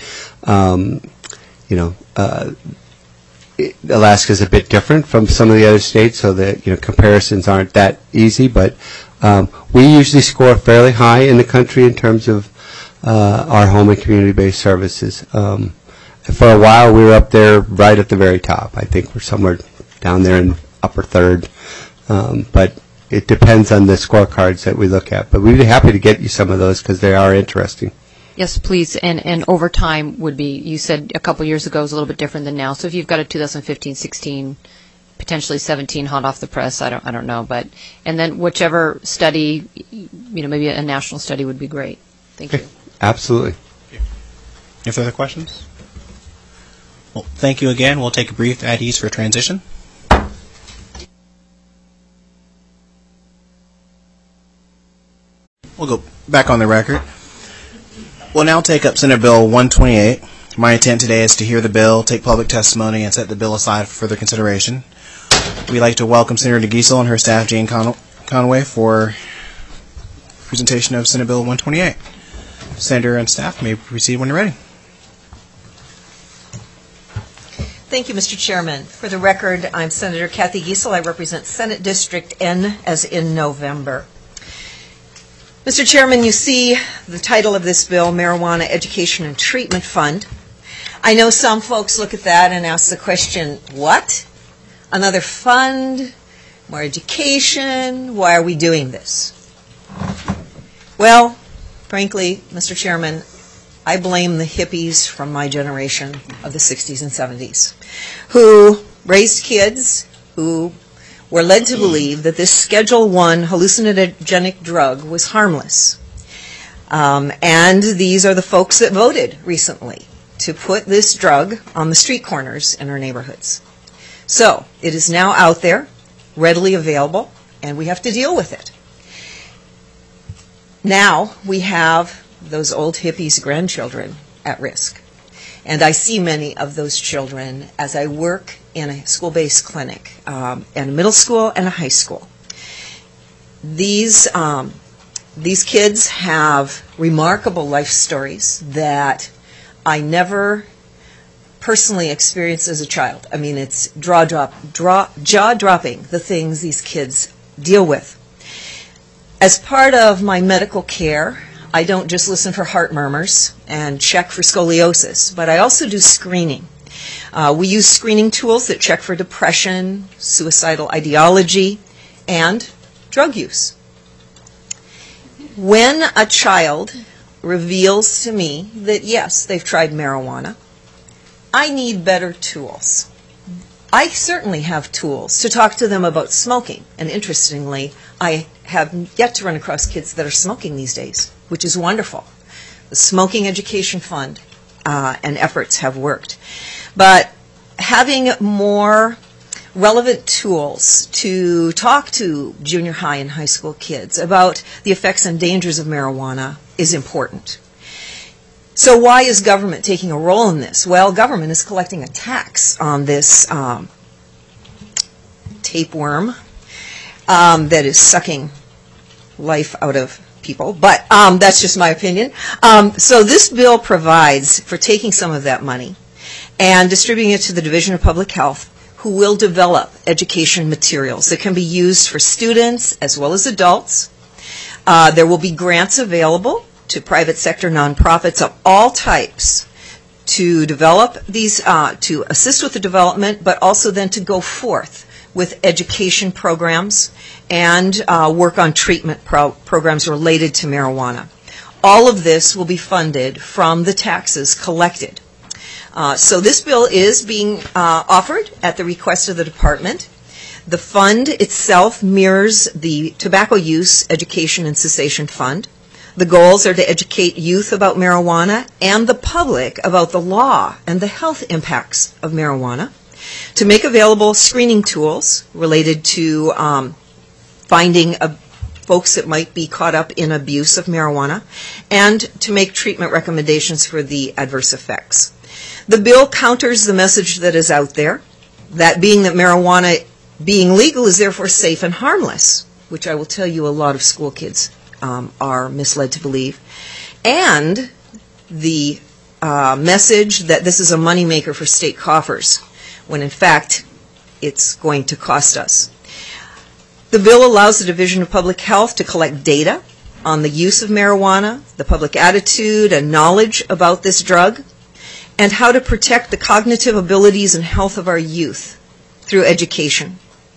Alaska's a bit different from some of the other states, so that comparisons aren't that easy, but we usually score fairly high in the country in terms of our home and community-based services. For a while, we were up there right at the very top. I think we're somewhere down there in upper third, but it depends on the scorecards that we look at. But we'd be happy to get you some of those because they are interesting. Yes, please. And over time would be, you said a couple years ago was a little bit different than now. So if you've got a 2015-16, potentially 17 hot off the press, I don't know, but and then whichever study, maybe a national study would be great. Thank you. Absolutely. Any further questions? Well, thank you again. We'll take a brief at ease for transition. We'll go back on the record. We'll now take up Senate Bill 128. My intent today is to hear the bill, take public testimony, and set the bill aside for further consideration. We'd like to welcome Senator Giesel and her staff, Jane Conway, for presentation of Senate Bill 128. Senator and staff may proceed when you're ready. Thank you, Mr. Chairman. For the record, I'm Senator Kathy Giesel. I represent Senate District N, as in November. Mr. Chairman, you see the title of this bill, Marijuana Education and Treatment Fund. I know some folks look at that and ask the question, what? Another fund? More education? Why are we doing this? Well, frankly, Mr. Chairman, I blame the hippies from my generation of the 60s and 70s who raised kids who were led to believe that this Schedule I hallucinogenic drug was harmless. And these are the folks that voted recently to put this drug on the street corners in our neighborhoods. So it is now out there, readily available, and we have to deal with it. Now we have those old hippies' grandchildren at risk. And I see many of those children as I work in a school-based clinic, in a middle school and a high school. These kids have remarkable life stories that I never personally experienced as a child. I mean, it's jaw-dropping, the things these kids deal with. As part of my medical care, I don't just listen for heart murmurs and check for scoliosis, but I also do screening. We use screening tools that check for depression, suicidal ideology, and drug use. When a child reveals to me that, yes, they've tried marijuana, I need better tools. I certainly have tools to talk to them about smoking, and interestingly, I have yet to run across kids that are smoking these days, which is wonderful. The Smoking Education Fund and efforts have worked. But having more relevant tools to talk to junior high and high school kids about the effects and dangers of marijuana is important. So why is government taking a role in this? Well, government is collecting a tax on this tapeworm that is sucking life out of people, but that's just my opinion. So this bill provides for taking some of that money and distributing it to the Division of Public Health, who will develop education materials that can be used for students as well as adults. There will be grants available to private sector nonprofits of all types to develop these, to assist with the development, but also then to go forth with education programs and work on treatment programs related to marijuana. All of this will be funded from the taxes collected. So this bill is being offered at the request of the department. The fund itself mirrors the Tobacco Use Education and Cessation Fund. The goals are to educate youth about marijuana and the public about the law and the health impacts of marijuana, to make available screening tools related to finding folks that might be caught up in abuse of marijuana, and to make treatment recommendations for the adverse effects. The bill counters the message that is out there, that being that marijuana being legal is therefore safe and harmless, which I will tell you a lot of school kids are misled to believe, and the message that this is a moneymaker for state coffers, when in fact it's going to cost us. The bill allows the Division of Public Health to collect data on the use of marijuana, the public attitude and knowledge about this drug, and how to protect the cognitive abilities and health of our youth through education.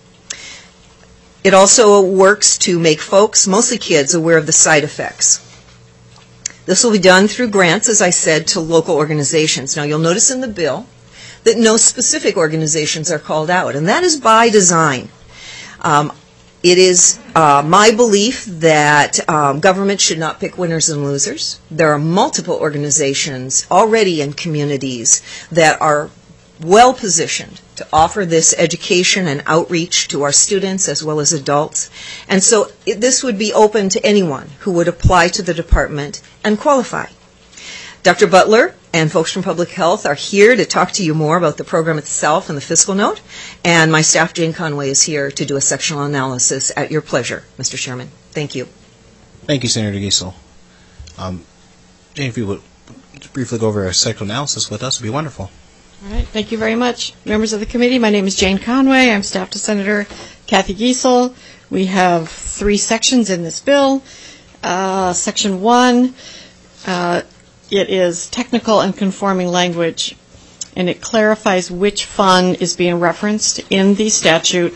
It also works to make folks, mostly kids, aware of the side effects. This will be done through grants, as I said, to local organizations. Now, you'll notice in the bill that no specific organizations are called out, and that is by design. It is my belief that government should not pick winners and losers. There are multiple organizations already in communities that are well positioned to offer this education and outreach to our students as well as adults. And so this would be open to anyone who would apply to the department and qualify. Dr. Butler and folks from Public Health are here to talk to you more about the program itself and the fiscal note. And my staff, Jane Conway, is here to do a sectional analysis at your pleasure, Mr. Chairman. Thank you. Thank you, Senator Giesel. Jane, if you would briefly go over a sectional analysis with us, it would be wonderful. All right. Thank you very much. Members of the committee, my name is Jane Conway. I'm staff to Senator Kathy Giesel. We have 3 sections in this bill. Section 1, it is technical and conforming language, and it clarifies which fund is being referenced in the statute.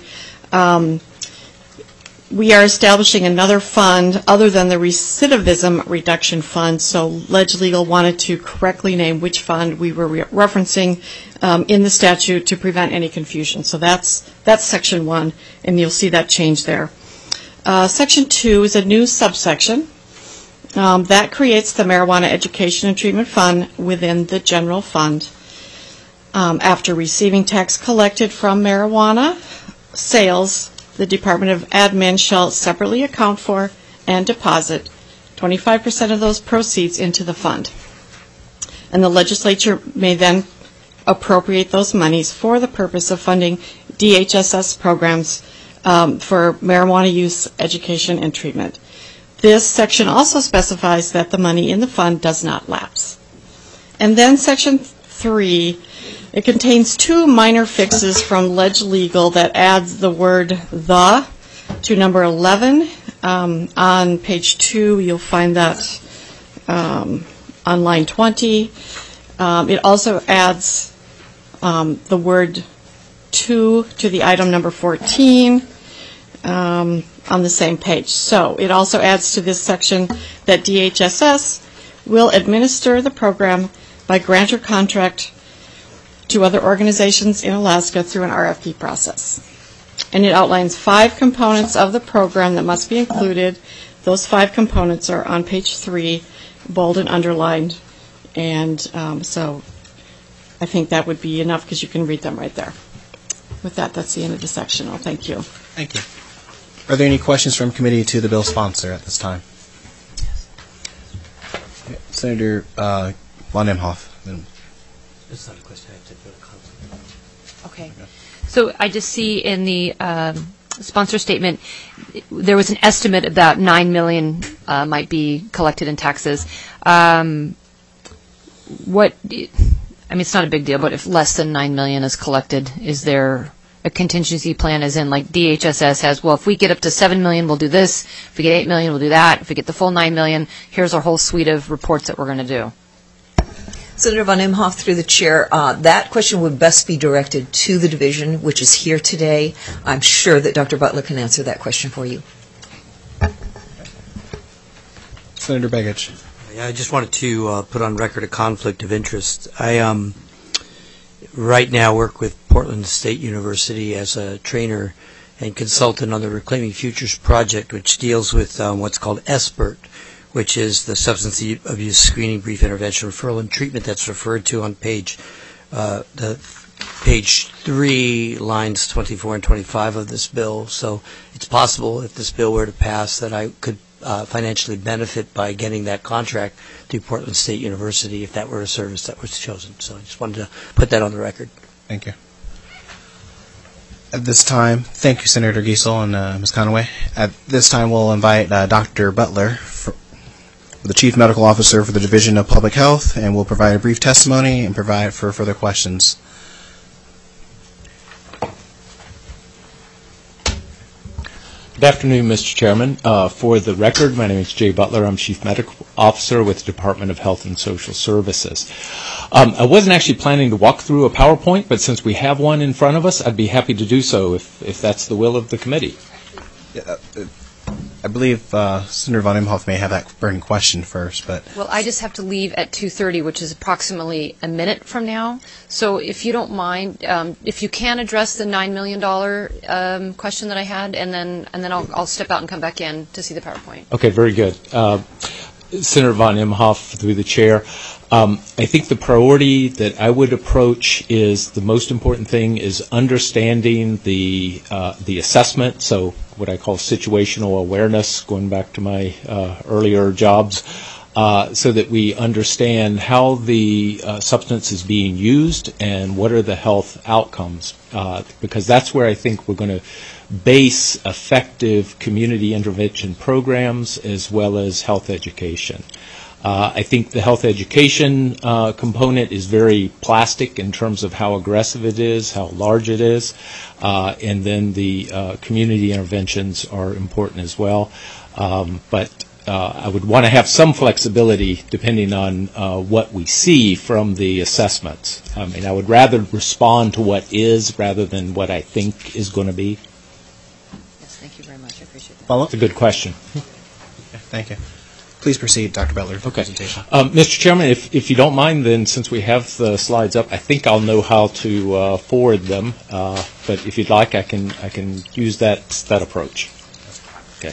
We are establishing another fund other than the recidivism reduction fund, so LegLegal wanted to correctly name which fund we were referencing in the statute to prevent any confusion. So that's Section 1, and you'll see that change there. Section 2 is a new subsection that creates the Marijuana Education and Treatment Fund within the general fund. After receiving tax collected from marijuana sales, the Department of Admin shall separately account for and deposit 25% of those proceeds into the fund. And the legislature may then appropriate those monies for the purpose of funding DHSS programs for marijuana use, education, and treatment. This section also specifies that the money in the fund does not lapse. And then Section 3, it contains 2 minor fixes from LegLegal that adds the word "the" to number 11. On page 2, you'll find that on line 20. It also adds the word "to" the item number 14 on the same page. So it also adds to this section that DHSS will administer the program by grant or contract to other organizations in Alaska through an RFP process. And it outlines 5 components of the program that must be included. Those 5 components are on page 3, bold and underlined. And so I think that would be enough because you can read them right there. With that, that's the end of the section. Thank you. Thank you. Are there any questions from committee to the bill sponsor at this time? Okay. Senator von Imhoff. That's not a question. I have to go to council. Okay. So I just see in the sponsor statement, there was an estimate about $9 million might be collected in taxes. It's not a big deal, but if less than $9 million is collected, is there a contingency plan, as in like DHSS has, well, if we get up to $7 million, we'll do this. If we get $8 million, we'll do that. If we get the full $9 million, here's our whole suite of reports that we're going to do. Senator Von Imhoff, through the chair, that question would best be directed to the division, which is here today. I'm sure that Dr. Butler can answer that question for you. Senator Begich. Yeah, I just wanted to put on record a conflict of interest. I right now work with Portland State University as a trainer and consultant on the Reclaiming Futures project, which deals with what's called SBIRT, which is the Substance Abuse Screening, Brief Intervention, Referral, and Treatment that's referred to on page 3, lines 24 and 25 of this bill. So it's possible, if this bill were to pass, that I could financially benefit by getting that contract through Portland State University if that were a service that was chosen. So I just wanted to put that on the record. Thank you. At this time, thank you, Senator Giesel and Ms. Conaway. At this time, we'll invite Dr. Butler, the Chief Medical Officer for the Division of Public Health, and will provide a brief testimony and provide for further questions. Good afternoon, Mr. Chairman. For the record, my name is Jay Butler. I'm Chief Medical Officer with the Department of Health and Social Services. I wasn't actually planning to walk through a PowerPoint, but since we have one in front of us, I'd be happy to do so if that's the will of the committee. I believe Senator Von Imhoff may have that burning question first, but... Well, I just have to leave at 2:30, which is approximately a minute from now. So if you don't mind, if you can address the $9 million question that I had, and then I'll step out and come back in to see the PowerPoint. Okay, very good. Senator Von Imhoff, through the chair. I think the priority that I would approach is the most important thing is understanding the assessment, so what I call situational awareness, going back to my earlier jobs, so that we understand how the substance is being used and what are the health outcomes, because that's where I think we're going to base effective community intervention programs as well as health education. I think the health education component is very plastic in terms of how aggressive it is, how large it is, and then the community interventions are important as well. But I would want to have some flexibility depending on what we see from the assessments. I mean, I would rather respond to what is rather than what I think is going to be. Yes, thank you very much. I appreciate that. Follow-up? It's a good question. Okay, thank you. Please proceed, Dr. Butler, with the presentation. Mr. Chairman, if you don't mind, then since we have the slides up, I think I'll know how to forward them. But if you'd like, I can use that approach. Okay.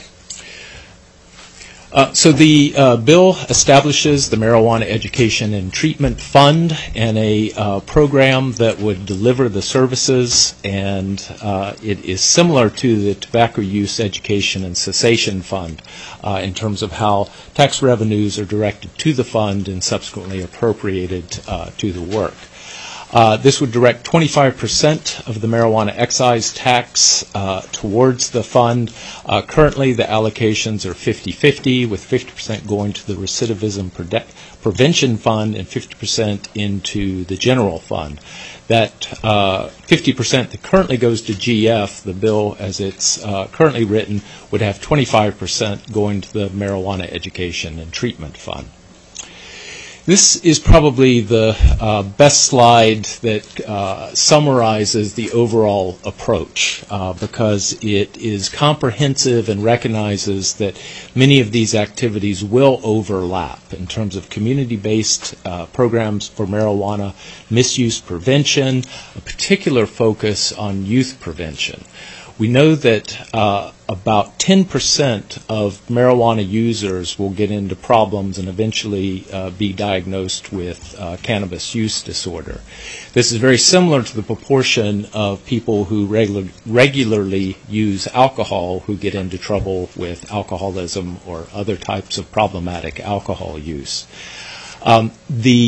So the bill establishes the Marijuana Education and Treatment Fund and a program that would deliver the services, and it is similar to the Tobacco Use Education and Cessation Fund in terms of how tax revenues are directed to the fund and subsequently appropriated to the work. This would direct 25% of the marijuana excise tax towards the fund. Currently, the allocations are 50-50, with 50% going to the Recidivism Prevention Fund and 50% into the general fund. That 50% that currently goes to GF, the bill as it's currently written, would have 25% going to the Marijuana Education and Treatment Fund. This is probably the best slide that summarizes the overall approach because it is comprehensive and recognizes that many of these activities will overlap in terms of community-based programs for marijuana misuse prevention, a particular focus on youth prevention. We know that about 10% of marijuana users will get into problems and eventually be diagnosed with cannabis use disorder. This is very similar to the proportion of people who regularly use alcohol who get into trouble with alcoholism or other types of problematic alcohol use. The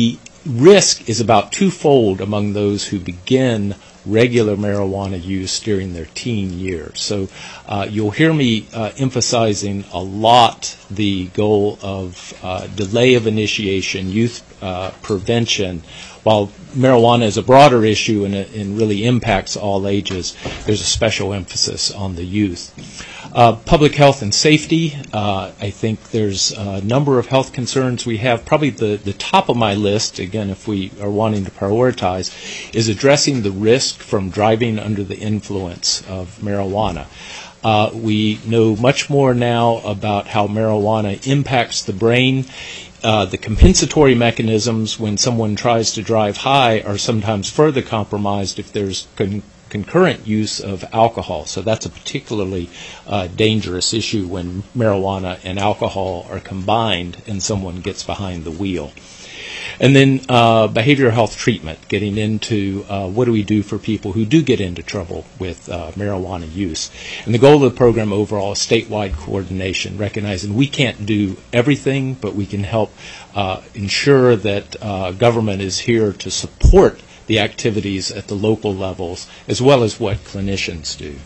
risk is about twofold among those who begin regular marijuana use during their teen years. So you'll hear me emphasizing a lot the goal of delay of initiation, youth prevention. While marijuana is a broader issue and really impacts all ages, there's a special emphasis on the youth. Public health and safety, I think there's a number of health concerns we have. Probably the top of my list, again, if we are wanting to prioritize, is addressing the risk from driving under the influence of marijuana. We know much more now about how marijuana impacts the brain. The compensatory mechanisms when someone tries to drive high are sometimes further compromised if there's concurrent use of alcohol. So that's a particularly dangerous issue when marijuana and alcohol are combined and someone gets behind the wheel. And then behavioral health treatment, getting into what do we do for people who do get into trouble with marijuana use. And the goal of the program overall is statewide coordination, recognizing we can't do everything, but we can help ensure that government is here to support the activities at the local levels, as well as what clinicians do.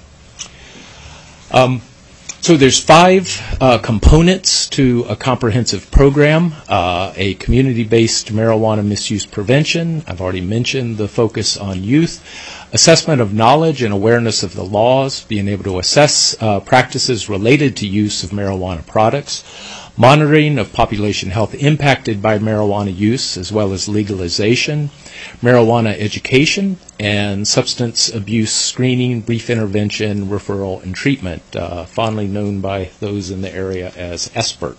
So there's 5 components to a comprehensive program, a community-based marijuana misuse prevention. I've already mentioned the focus on youth. Assessment of knowledge and awareness of the laws, being able to assess practices related to use of marijuana products. Monitoring of population health impacted by marijuana use, as well as legalization. Marijuana education and substance abuse screening, brief intervention, referral, and treatment, fondly known by those in the area as SBIRT.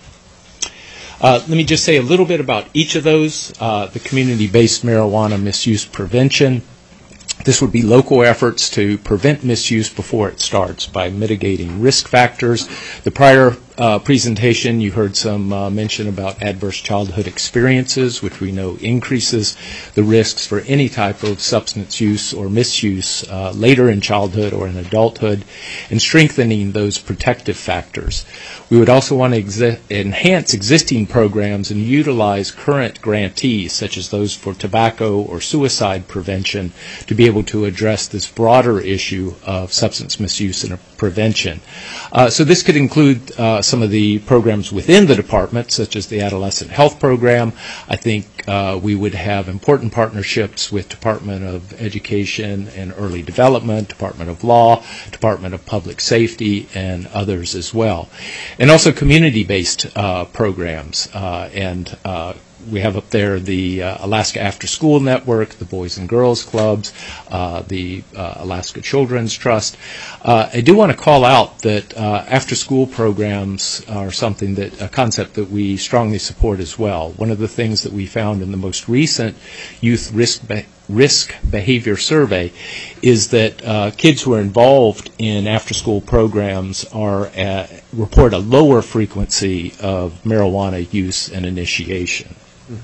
Let me just say a little bit about each of those. The community-based marijuana misuse prevention. This would be local efforts to prevent misuse before it starts by mitigating risk factors. The prior presentation, you heard some mention about adverse childhood experiences, which we know increases the risks for any type of substance use or misuse later in childhood or in adulthood, and strengthening those protective factors. We would also want to enhance existing programs and utilize current grantees, such as those for tobacco or suicide prevention, to be able to address this broader issue of substance misuse and prevention. So this could include some of the programs within the department, such as the Adolescent Health Program. I think we would have important partnerships with Department of Education and Early Development, Department of Law, Department of Public Safety, and others as well. And also community-based programs. We have up there the Alaska After School Network, the Boys and Girls Clubs, the Alaska Children's Trust. I do want to call out that after-school programs are something that, a concept that we strongly support as well. One of the things that we found in the most recent youth risk behavior survey is that kids who are involved in after-school programs report a lower frequency of marijuana use and initiation.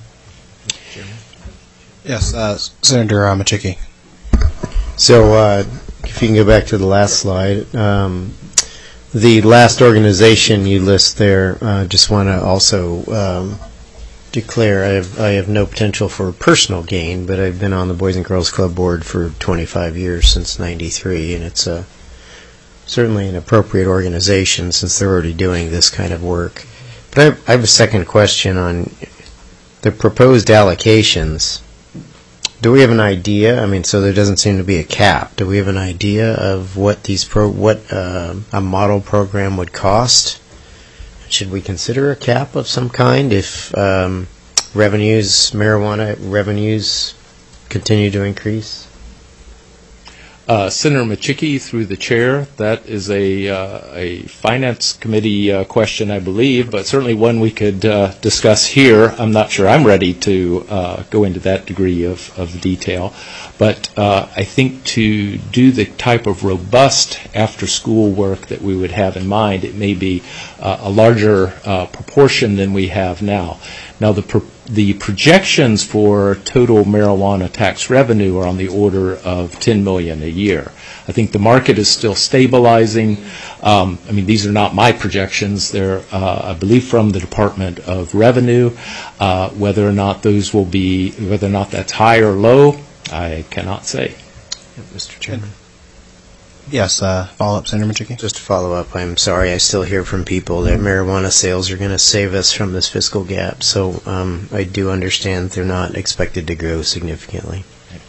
Yes, Senator Machicki. So if you can go back to the last slide, the last organization you list there, just want to also declare I have no potential for personal gain, but I've been on the Boys and Girls Club board for 25 years, since '93, and it's certainly an appropriate organization since they're already doing this kind of work. But I have a second question on the proposed allocations. Do we have an idea? I mean, so there doesn't seem to be a cap. Do we have an idea of what a model program would cost? Should we consider a cap of some kind if marijuana revenues continue to increase? Senator Machicki, through the chair, that is a finance committee question, I believe, but certainly one we could discuss here. I'm not sure I'm ready to go into that degree of detail, but I think to do the type of robust after-school work that we would have in mind, it may be a larger proportion than we have now. Now, the projections for total marijuana tax revenue are on the order of $10 million a year. I think the market is still stabilizing. These are not my projections. They're, I believe, from the Department of Revenue. Whether or not that's high or low, I cannot say. Mr. Chairman. Yes, follow-up, Senator Machiki? Just to follow up, I'm sorry, I still hear from people that marijuana sales are going to save us from this fiscal gap. So I do understand they're not expected to grow significantly.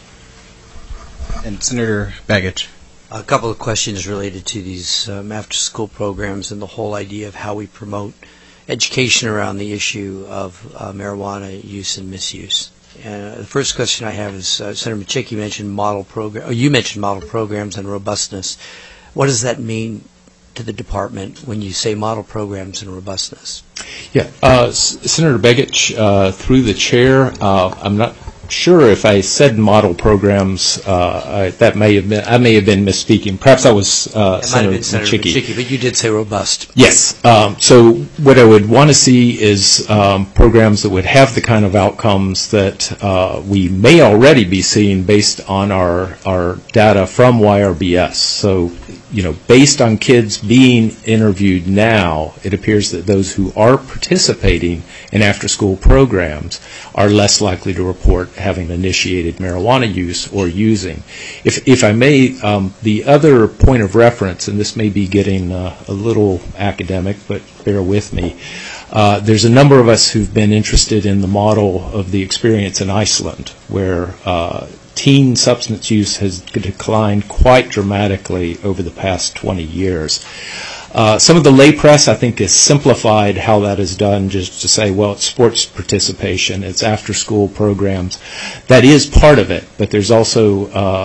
And Senator Begich? A couple of questions related to these after-school programs and the whole idea of how we promote education around the issue of marijuana use and misuse. The first question I have is, Senator Machiki mentioned you mentioned model programs and robustness. What does that mean to the department when you say model programs and robustness? Yeah, Senator Begich, through the chair, I'm not sure if I said model programs. I may have been misspeaking. Perhaps I was Senator Machiki. But you did say robust. Yes. So what I would want to see is programs that would have the kind of outcomes that we may already be seeing based on our data from YRBS. So, based on kids being interviewed now, it appears that those who are participating in after-school programs are less likely to report having initiated marijuana use or using. If I may, the other point of reference, and this may be getting a little academic, but bear with me, there's a number of us who've been interested in the model of the experience in Iceland, where teen substance use has declined quite dramatically over the past 20 years. Some of the lay press, I think, has simplified how that is done just to say, well, it's sports participation, it's after-school programs. That is part of it, but there's also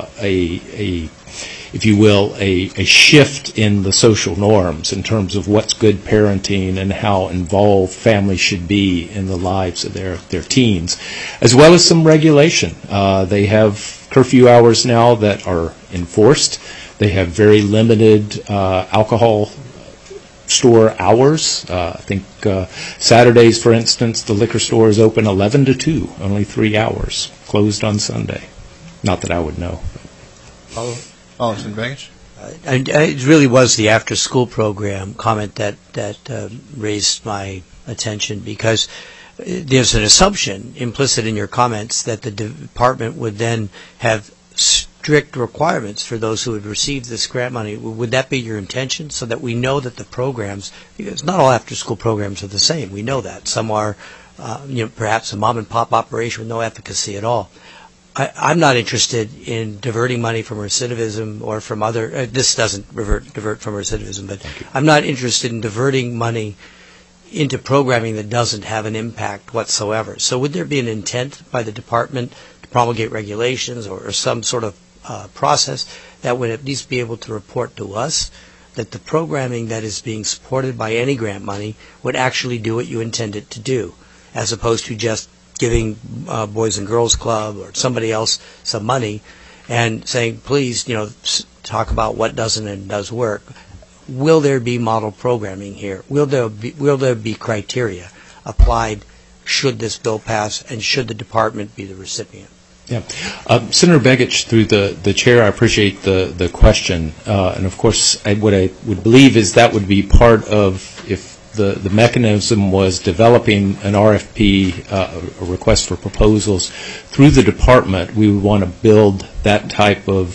if you will, a shift in the social norms in terms of what's good parenting and how involved families should be in the lives of their teens, as well as some regulation. They have curfew hours now that are enforced. They have very limited alcohol store hours. I think Saturdays, for instance, the liquor store is open 11 to 2, only 3 hours, closed on Sunday. Not that I would know. Senator Begich? It really was the after-school program comment that raised my attention, because there's an assumption implicit in your comments that the department would then have strict requirements for those who would receive this grant money. Would that be your intention, so that we know that the programs, because not all after-school programs are the same, we know that. Some are, perhaps a mom-and-pop operation with no efficacy at all. I'm not interested in diverting money from recidivism or from other, this doesn't divert from recidivism, but I'm not interested in diverting money into programming that doesn't have an impact whatsoever. So would there be an intent by the department to promulgate regulations or some sort of process that would at least be able to report to us that the programming that is being supported by any grant money would actually do what you intend it to do, as opposed to just giving Boys and Girls Club or somebody else some money and saying, please, talk about what doesn't and does work. Will there be model programming here? Will there be criteria applied should this bill pass, and should the department be the recipient? Yeah. Senator Begich, through the chair, I appreciate the question. And of course, what I would believe is that would be part of, if the mechanism was developing an RFP, a request for proposals, through the department, we would want to build that type of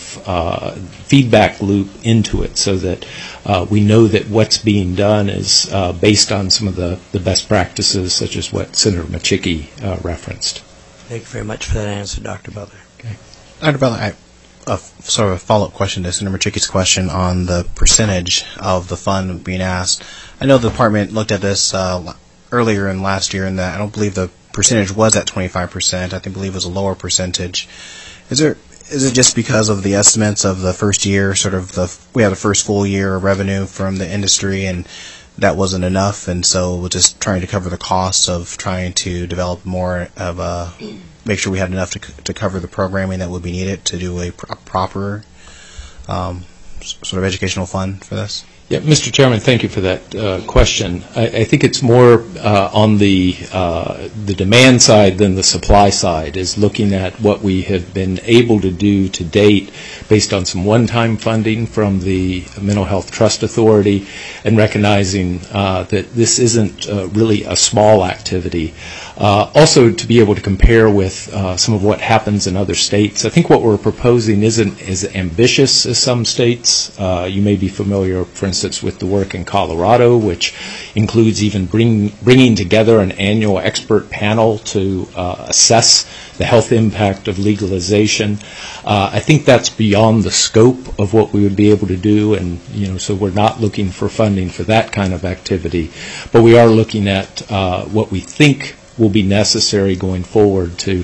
feedback loop into it, so that we know that what's being done is based on some of the best practices, such as what Senator Machiki referenced. Thank you very much for that answer, Dr. Butler. Okay. Dr. Butler, sort of a follow-up question to Senator Machiki's question on the percentage of the fund being asked. I know the department looked at this earlier in last year, and that I don't believe the percentage was at 25%. I believe it was a lower percentage. Is it just because of the estimates of the first year, we had the first full year of revenue from the industry, and that wasn't enough, and so we're just trying to cover the costs of trying to develop more of a, make sure we had enough to cover the programming that would be needed to do a proper sort of educational fund for this? Yeah, Mr. Chairman, thank you for that question. I think it's more on the demand side than the supply side, is looking at what we have been able to do to date based on some one-time funding from the Mental Health Trust Authority, and recognizing that this isn't really a small activity. Also, to be able to compare with some of what happens in other states. I think what we're proposing isn't as ambitious as some states. You may be familiar, for instance, with the work in Colorado, which includes even bringing together an annual expert panel to assess the health impact of legalization. I think that's beyond the scope of what we would be able to do, and so we're not looking for funding for that kind of activity, but we are looking at what we think will be necessary going forward to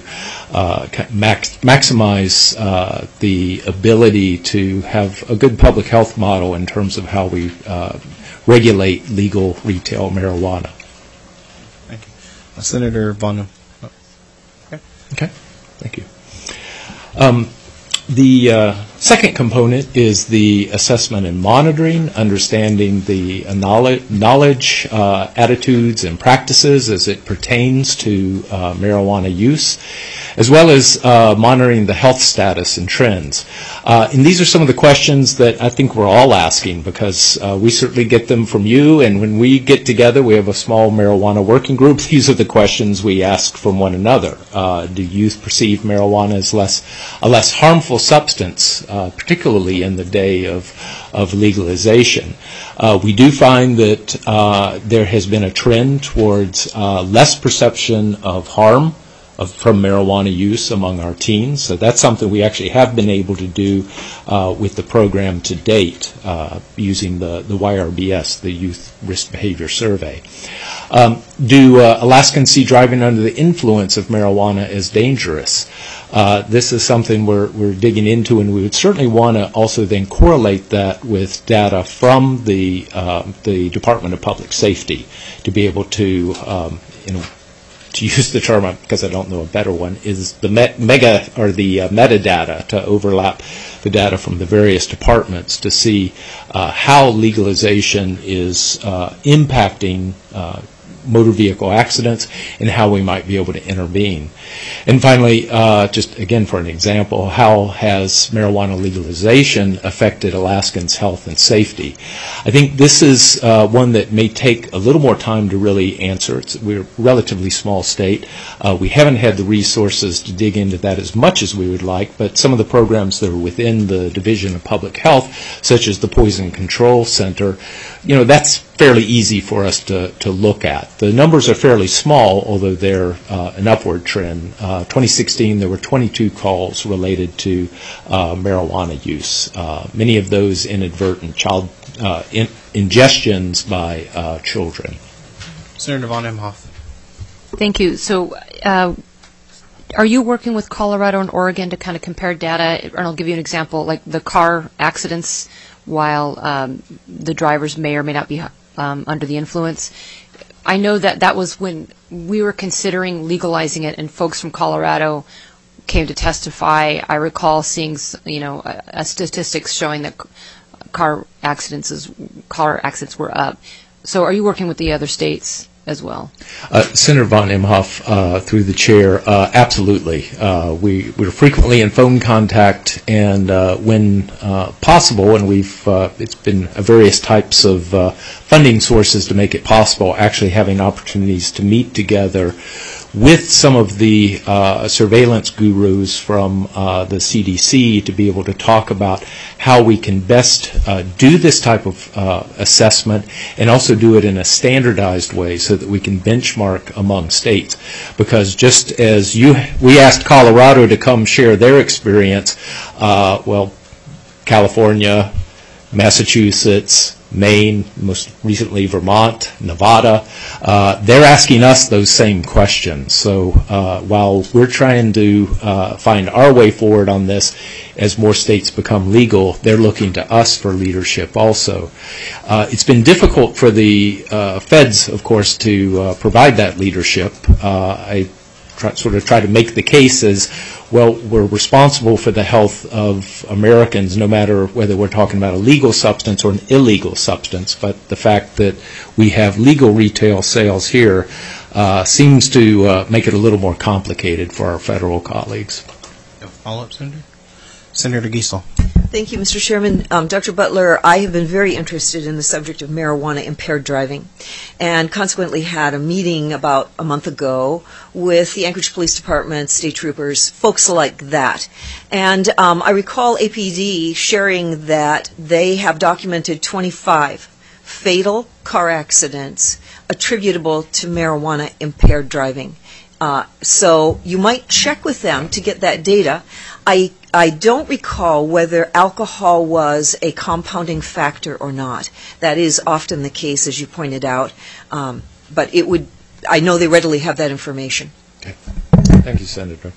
maximize the ability to have a good public health model in terms of how we regulate legal retail marijuana. Thank you. Senator Von. Okay, thank you. The second component is the assessment and monitoring, understanding the knowledge, attitudes, and practices as it pertains to marijuana use, as well as monitoring the health status and trends. And these are some of the questions that I think we're all asking, because we certainly get them from you, and when we get together, we have a small marijuana working group. These are the questions we ask from one another. Do youth perceive marijuana as a less harmful substance, particularly in the day of legalization? We do find that there has been a trend towards less perception of harm from marijuana use among our teens. So that's something we actually have been able to do with the program to date, using the YRBS, the Youth Risk Behavior Survey. Do Alaskans see driving under the influence of marijuana as dangerous? This is something we're digging into, and we would certainly want to also then correlate that with data from the Department of Public Safety to be able to, to use the term, because I don't know a better one, is the metadata, to overlap the data from the various departments to see how legalization is impacting motor vehicle accidents and how we might be able to intervene. And finally, just again for an example, how has marijuana legalization affected Alaskans' health and safety? I think this is one that may take a little more time to really answer. We're a relatively small state. We haven't had the resources to dig into that as much as we would like, but some of the programs that are within the Division of Public Health, such as the Poison Control Center, that's fairly easy for us to look at. The numbers are fairly small, although they're an upward trend. 2016, there were 22 calls related to marijuana use, many of those inadvertent child ingestions by children. Senator Von Imhoff. Thank you. So are you working with Colorado and Oregon to kind of compare data? And I'll give you an example, like the car accidents while the drivers may or may not be under the influence. I know that was when we were considering legalizing it, and folks from Colorado came to testify. I recall seeing, a statistics showing that car accidents were up. So are you working with the other states as well? Senator Von Imhoff, through the chair, absolutely. We're frequently in phone contact, and when possible, and it's been various types of funding sources to make it possible, actually having opportunities to meet together with some of the surveillance gurus from the CDC to be able to talk about how we can best do this type of assessment, and also do it in a standardized way so that we can benchmark among states. Because just as we asked Colorado to come share their experience, California, Massachusetts, Maine, most recently Vermont, Nevada, they're asking us those same questions. So while we're trying to find our way forward on this as more states become legal, they're looking to us for leadership also. It's been difficult for the feds, of course, to provide that leadership. I try to make the case as, well, we're responsible for the health of Americans, no matter whether we're talking about a legal substance or an illegal substance. But the fact that we have legal retail sales here seems to make it a little more complicated for our federal colleagues. Follow-up, Senator? Senator Giesel. Thank you, Mr. Chairman. Dr. Butler, I have been very interested in the subject of marijuana-impaired driving, and consequently had a meeting about a month ago with the Anchorage Police Department, state troopers, folks like that. And I recall APD sharing that they have documented 25 fatal car accidents attributable to marijuana-impaired driving. So you might check with them to get that data. I don't recall whether alcohol was a compounding factor or not. That is often the case, as you pointed out. But I know they readily have that information. Okay. Thank you, Senator.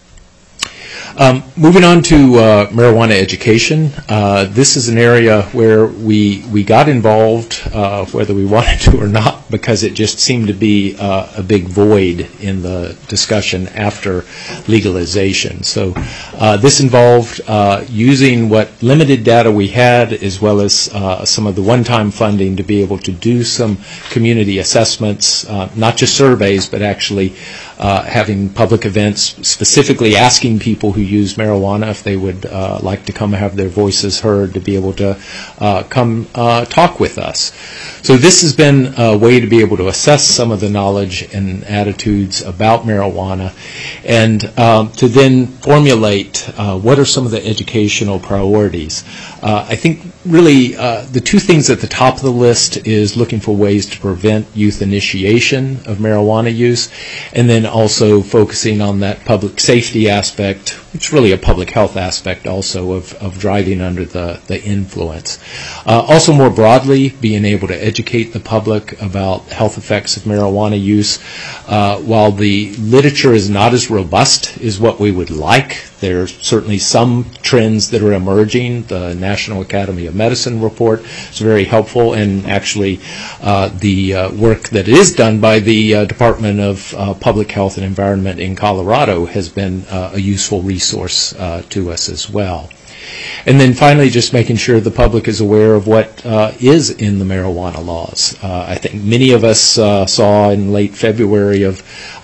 Moving on to marijuana education, this is an area where we got involved, whether we wanted to or not, because it just seemed to be a big void in the discussion after legalization. So this involved using what limited data we had, as well as some of the one-time funding, to be able to do some community assessments, not just surveys, but actually having public events, specifically asking people who use marijuana if they would like to come have their voices heard, to be able to come talk with us. So this has been a way to be able to assess some of the knowledge and attitudes about marijuana, and to then formulate what are some of the educational priorities. I think really the two things at the top of the list is looking for ways to prevent youth initiation of marijuana use, and then also focusing on that public safety aspect, which is really a public health aspect also of driving under the influence. Also more broadly, being able to educate the public about health effects of marijuana use. While the literature is not as robust as what we would like, there's certainly some trends that are emerging. The National Academy of Medicine report is very helpful, and actually the work that is done by the Department of Public Health and Environment in Colorado has been a useful resource to us as well. And then finally, just making sure the public is aware of what is in the marijuana laws. I think many of us saw in late February of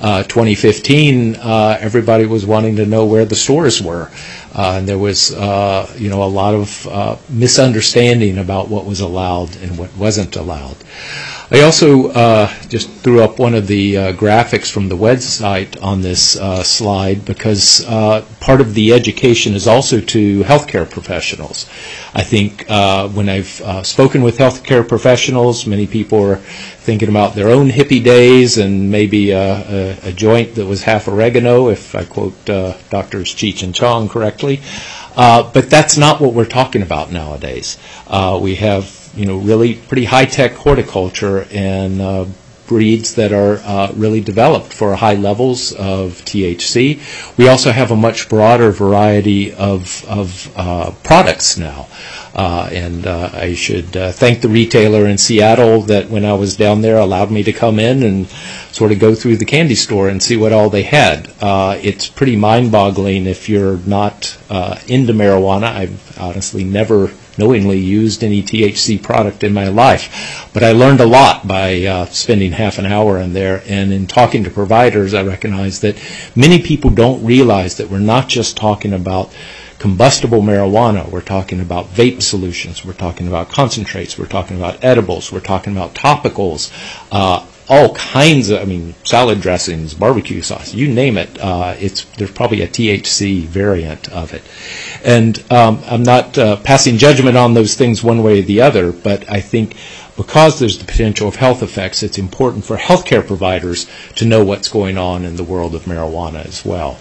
2015, everybody was wanting to know where the stores were. And there was, a lot of misunderstanding about what was allowed and what wasn't allowed. I also just threw up one of the graphics from the website on this slide, because part of the education is also to healthcare professionals. I think when I've spoken with healthcare professionals, many people are thinking about their own hippie days and maybe a joint that was half oregano, if I quote Drs. Cheech and Chong correctly. But that's not what we're talking about nowadays. We have really pretty high-tech horticulture and breeds that are really developed for high levels of THC. We also have a much broader variety of products now. And I should thank the retailer in Seattle that when I was down there allowed me to come in and sort of go through the candy store and see what all they had. It's pretty mind-boggling if you're not into marijuana. I've honestly never knowingly used any THC product in my life. But I learned a lot by spending half an hour in there. And in talking to providers, I recognize that many people don't realize that we're not just talking about combustible marijuana. We're talking about vape solutions. We're talking about concentrates. We're talking about edibles. We're talking about topicals. All kinds of, salad dressings, barbecue sauce, you name it. There's probably a THC variant of it. And I'm not passing judgment on those things one way or the other, but I think because there's the potential of health effects, it's important for healthcare providers to know what's going on in the world of marijuana as well.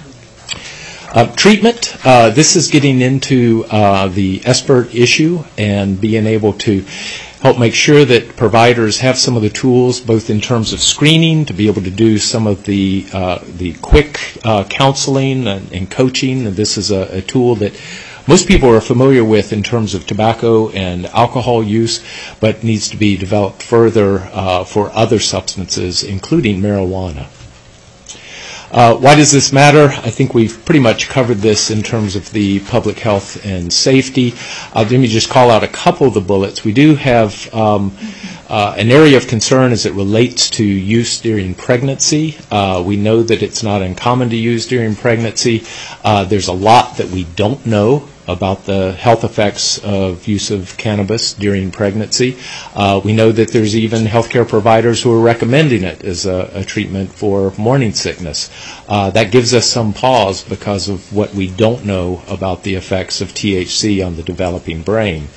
Treatment, this is getting into the SBIRT issue and being able to help make sure that providers have some of the tools, both in terms of screening, to be able to do some of the quick counseling and coaching. And this is a tool that most people are familiar with in terms of tobacco and alcohol use, but needs to be developed further for other substances, including marijuana. Why does this matter? I think we've pretty much covered this in terms of the public health and safety. Let me just call out a couple of the bullets. We do have an area of concern as it relates to use during pregnancy. We know that it's not uncommon to use during pregnancy. There's a lot that we don't know about the health effects of use of cannabis during pregnancy. We know that there's even healthcare providers who are recommending it as a treatment for morning sickness. That gives us some pause because of what we don't know about the effects of THC on the developing brain.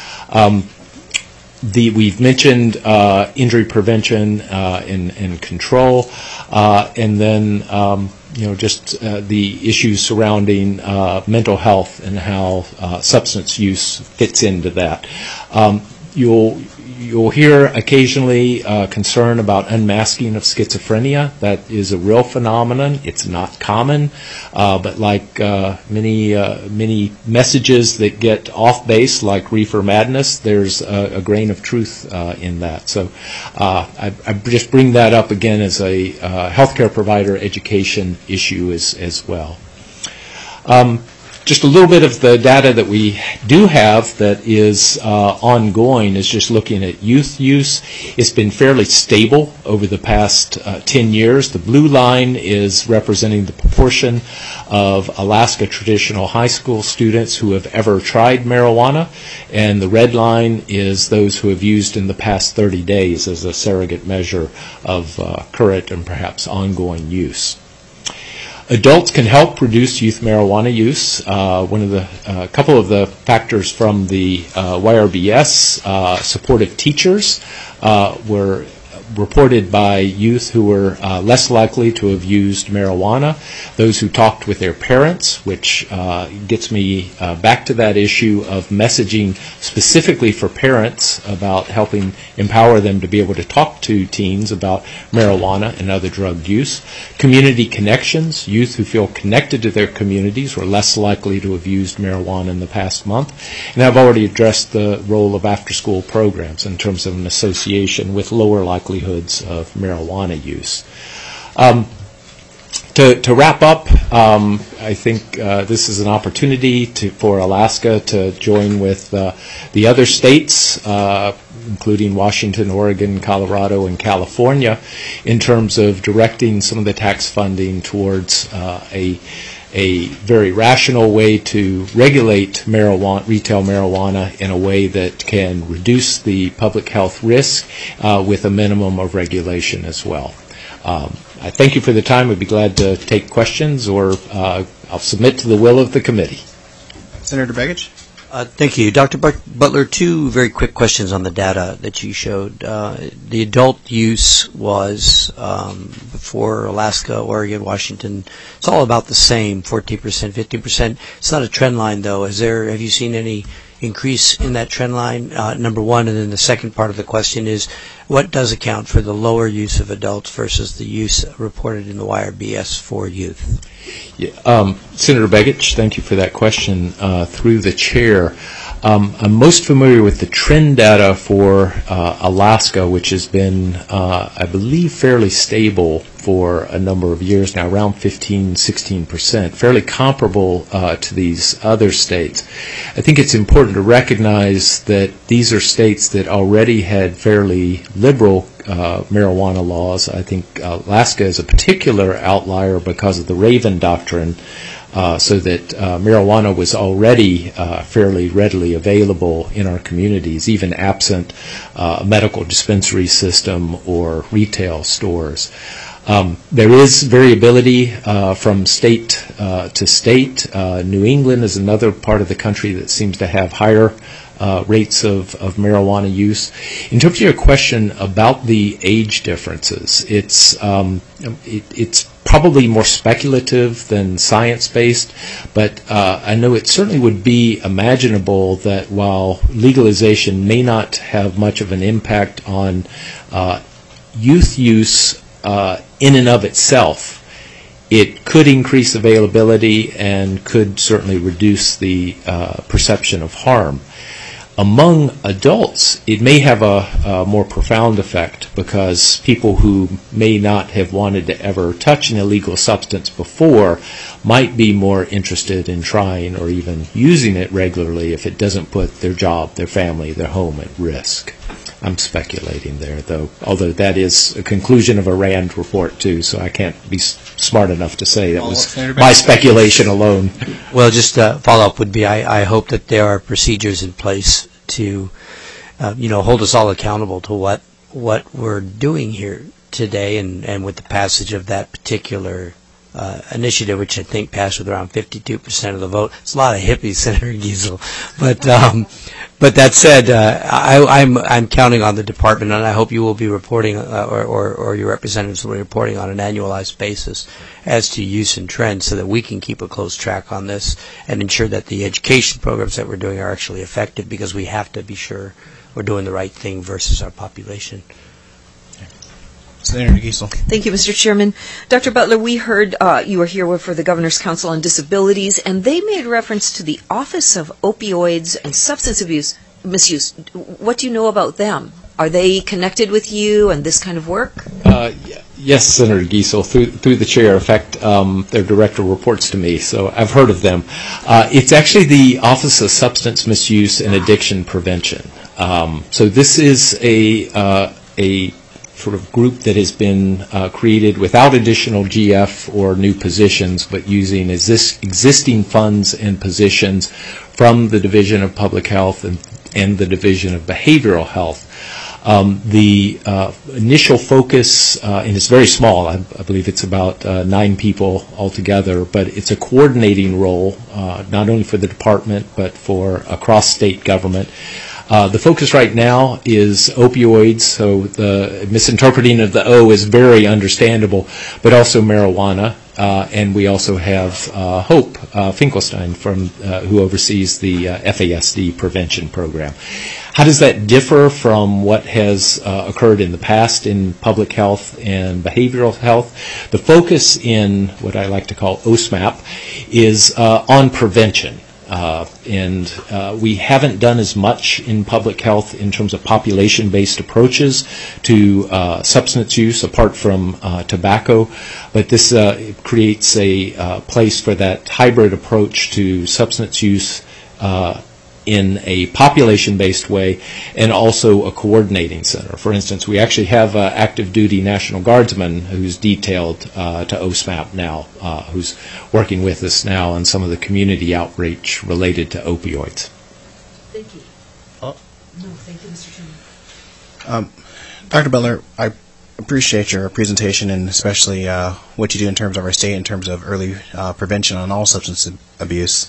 We've mentioned injury prevention and control, and then just the issues surrounding mental health and how substance use fits into that. You'll hear occasionally concern about unmasking of schizophrenia. That is a real phenomenon. It's not common, but like many messages that get off base, like reefer madness, there's a grain of truth in that. So I just bring that up again as a healthcare provider education issue as well. Just a little bit of the data that we do have that is ongoing is just looking at youth use. It's been fairly stable over the past 10 years. The blue line is representing the proportion of Alaska traditional high school students who have ever tried marijuana, and the red line is those who have used in the past 30 days as a surrogate measure of current and perhaps ongoing use. Adults can help reduce youth marijuana use. A couple of the factors from the YRBS, supportive teachers were reported by youth who were less likely to have used marijuana. Those who talked with their parents, which gets me back to that issue of messaging specifically for parents about helping empower them to be able to talk to teens about marijuana and other drug use. Community connections, youth who feel connected to their communities were less likely to have used marijuana in the past month. And I've already addressed the role of after-school programs in terms of an association with lower likelihoods of marijuana use. To wrap up, I think this is an opportunity for Alaska to join with the other states, including Washington, Oregon, Colorado, and California, in terms of directing some of the tax funding towards a very rational way to regulate retail marijuana in a way that can reduce the public health risk with a minimum of regulation as well. I thank you for the time. I'd be glad to take questions, or I'll submit to the will of the committee. Senator Begich? Thank you. Dr. Butler, two very quick questions on the data that you showed. The adult use was, for Alaska, Oregon, Washington, it's all about the same, 14%, 15%. It's not a trend line, though. Have you seen any increase in that trend line, number one? And then the second part of the question is, what does account for the lower use of adults versus the use reported in the YRBS for youth? Yeah, Senator Begich, thank you for that question. Through the chair, I'm most familiar with the trend data for Alaska, which has been, I believe, fairly stable for a number of years now, around 15, 16%, fairly comparable to these other states. I think it's important to recognize that these are states that already had fairly liberal marijuana laws. I think Alaska is a particular outlier because of the Raven Doctrine, so that marijuana was already fairly readily available in our communities, even absent a medical dispensary system or retail stores. There is variability from state to state. New England is another part of the country that seems to have higher rates of marijuana use. In terms of your question about the age differences, it's probably more speculative than science-based, but I know it certainly would be imaginable that while legalization may not have much of an impact on youth use in and of itself, it could increase availability and could certainly reduce the perception of harm. Among adults, it may have a more profound effect because people who may not have wanted to ever touch an illegal substance before might be more interested in trying or even using it regularly if it doesn't put their job, their family, their home at risk. I'm speculating there, though, although that is a conclusion of a RAND report, too, so I can't be smart enough to say that was my speculation alone. Well, just a follow-up would be I hope that there are procedures in place to, hold us all accountable to what we're doing here today, and with the passage of that particular initiative, which I think passed with around 52% of the vote. It's a lot of hippies, Senator Giesel. But that said, I'm counting on the department, and I hope you will be reporting, or your representatives will be reporting on an annualized basis as to use and trends, so that we can keep a close track on this and ensure that the education programs that we're doing are actually effective, because we have to be sure we're doing the right thing versus our population. Senator Giesel. Thank you, Mr. Chairman. Dr. Butler, we heard you were here for the Governor's Council on Disabilities, and they made reference to the Office of Opioids and Substance Abuse Misuse. What do you know about them? Are they connected with you and this kind of work? Yes, Senator Giesel, through the chair. In fact, their director reports to me, so I've heard of them. It's actually the Office of Substance Misuse and Addiction Prevention. So this is a sort of group that has been created without additional GF or new positions, but using existing funds and positions from the Division of Public Health and the Division of Behavioral Health. The initial focus, and it's very small, I believe it's about 9 people altogether, but it's a coordinating role, not only for the department, but for across state government. The focus right now is opioids, so the misinterpreting of the O is very understandable, but also marijuana, and we also have Hope Finkelstein who oversees the FASD prevention program. How does that differ from what has occurred in the past in public health and behavioral health? The focus in what I like to call OSMAP is on prevention. And we haven't done as much in public health in terms of population-based approaches to substance use apart from tobacco, but this creates a place for that hybrid approach to substance use in a population-based way, and also a coordinating center. For instance, we actually have an active duty National Guardsman who's detailed to OSMAP now, who's working with us now on some of the community outreach related to opioids. Thank you. Oh. No, thank you, Mr. Chairman. Dr. Butler, I appreciate your presentation, and especially what you do in terms of our state in terms of early prevention on all substance abuse.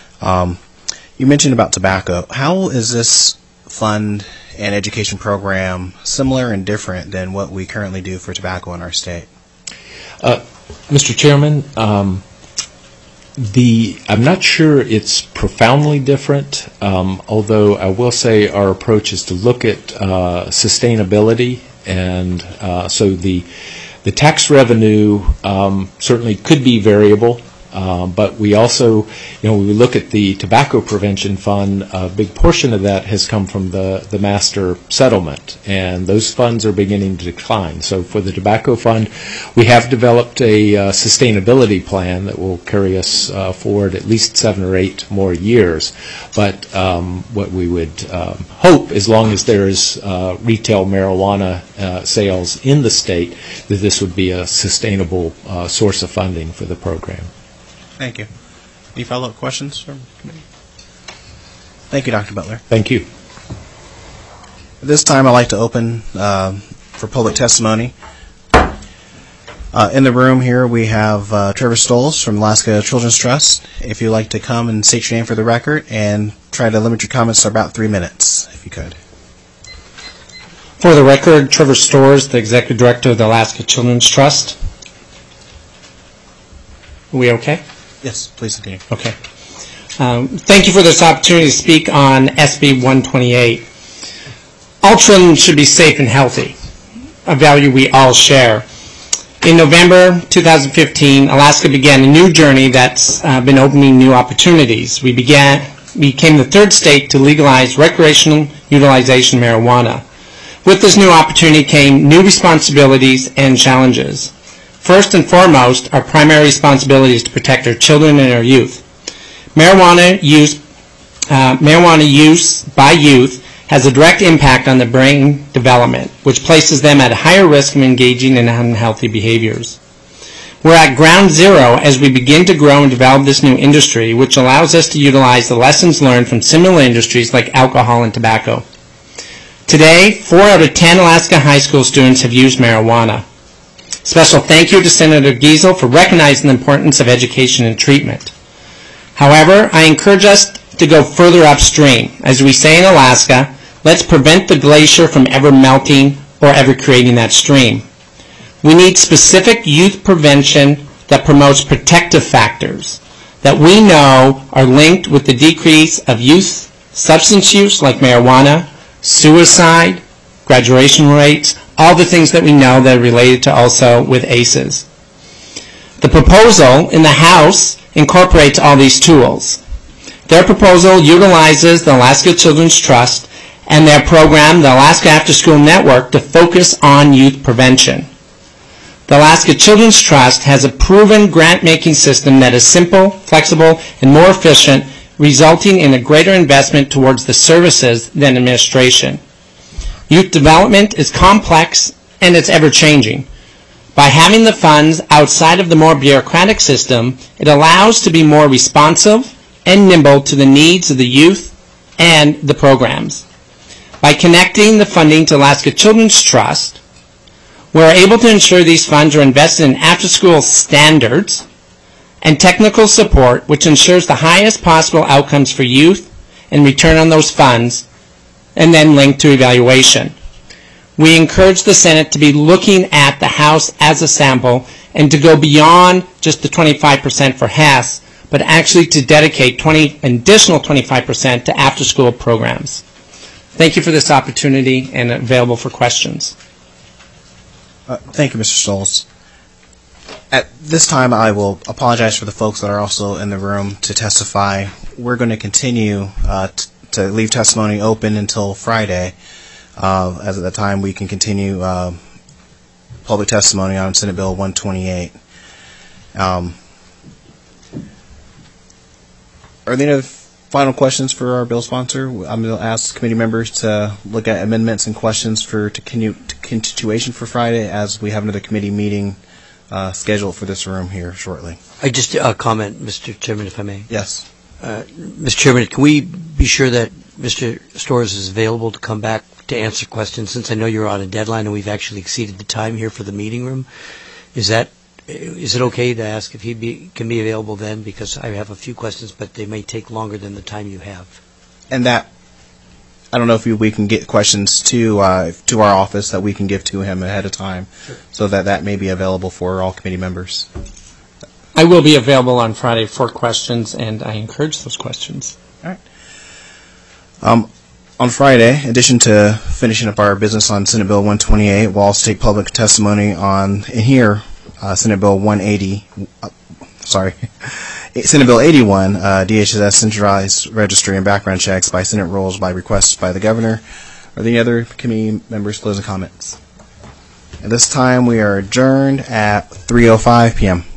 You mentioned about tobacco. How is this fund and education program similar and different than what we currently do for tobacco in our state? Mr. Chairman, I'm not sure it's profoundly different, although I will say our approach is to look at sustainability, and so the tax revenue certainly could be variable. But we also, when we look at the Tobacco Prevention Fund, a big portion of that has come from the master settlement, and those funds are beginning to decline. So for the Tobacco Fund, we have developed a sustainability plan that will carry us forward at least 7 or 8 more years. But what we would hope, as long as there is retail marijuana sales in the state, that this would be a sustainable source of funding for the program. Thank you. Any follow-up questions from the committee? Thank you, Dr. Butler. Thank you. At this time, I'd like to open for public testimony. In the room here, we have Trevor Stoles from Alaska Children's Trust. If you'd like to come and state your name for the record, and try to limit your comments to about 3 minutes, if you could. For the record, Trevor Stoles, the Executive Director of the Alaska Children's Trust. Are we okay? Yes, please continue. Okay. Thank you for this opportunity to speak on SB 128. All children should be safe and healthy, a value we all share. In November 2015, Alaska began a new journey that's been opening new opportunities. We began became the third state to legalize recreational utilization marijuana. With this new opportunity came new responsibilities and challenges. First and foremost, our primary responsibility is to protect our children and our youth. Marijuana use by youth has a direct impact on the brain development, which places them at a higher risk of engaging in unhealthy behaviors. We're at ground zero as we begin to grow and develop this new industry, which allows us to utilize the lessons learned from similar industries like alcohol and tobacco. Today, 4 out of 10 Alaska high school students have used marijuana. Special thank you to Senator Giesel for recognizing the importance of education and treatment. However, I encourage us to go further upstream. As we say in Alaska, let's prevent the glacier from ever melting or ever creating that stream. We need specific youth prevention that promotes protective factors that we know are linked with the decrease of youth substance use like marijuana, suicide, graduation rates, all the things that we know that are related to also with ACEs. The proposal in the House incorporates all these tools. Their proposal utilizes the Alaska Children's Trust and their program, the Alaska After School Network, to focus on youth prevention. The Alaska Children's Trust has a proven grant-making system that is simple, flexible, and more efficient, resulting in a greater investment towards the services than administration. Youth development is complex and it's ever-changing. By having the funds outside of the more bureaucratic system, it allows to be more responsive and nimble to the needs of the youth and the programs. By connecting the funding to Alaska Children's Trust, we're able to ensure these funds are invested in after-school standards and technical support, which ensures the highest possible outcomes for youth and return on those funds, and then linked to evaluation. We encourage the Senate to be looking at the House as a sample and to go beyond just the 25% for HES, but actually to dedicate additional 25% to after-school programs. Thank you for this opportunity and available for questions. Thank you, Mr. Stolz. At this time, I will apologize for the folks that are also in the room to testify. We're going to continue to leave testimony open until Friday, as at that time we can continue public testimony on Senate Bill 128. Are there any other final questions for our bill sponsor? I'm going to ask committee members to look at amendments and questions for continuation for Friday, as we have another committee meeting scheduled for this room here shortly. I just comment, Mr. Chairman, if I may. Yes. Mr. Chairman, can we be sure that Mr. Storrs is available to come back to answer questions, since I know you're on a deadline and we've actually exceeded the time here for the meeting room? Is it okay to ask if he can be available then? Because I have a few questions, but they may take longer than the time you have. And that, I don't know if we can get questions to our office that we can give to him ahead of time, sure, so that may be available for all committee members. I will be available on Friday for questions, and I encourage those questions. All right. On Friday, in addition to finishing up our business on Senate Bill 128, we'll also take public testimony on, in here, Senate Bill 81, DHS centralized registry and background checks by Senate rules by request by the governor. Are there any other committee members' closing comments? At this time, we are adjourned at 3:05 p.m.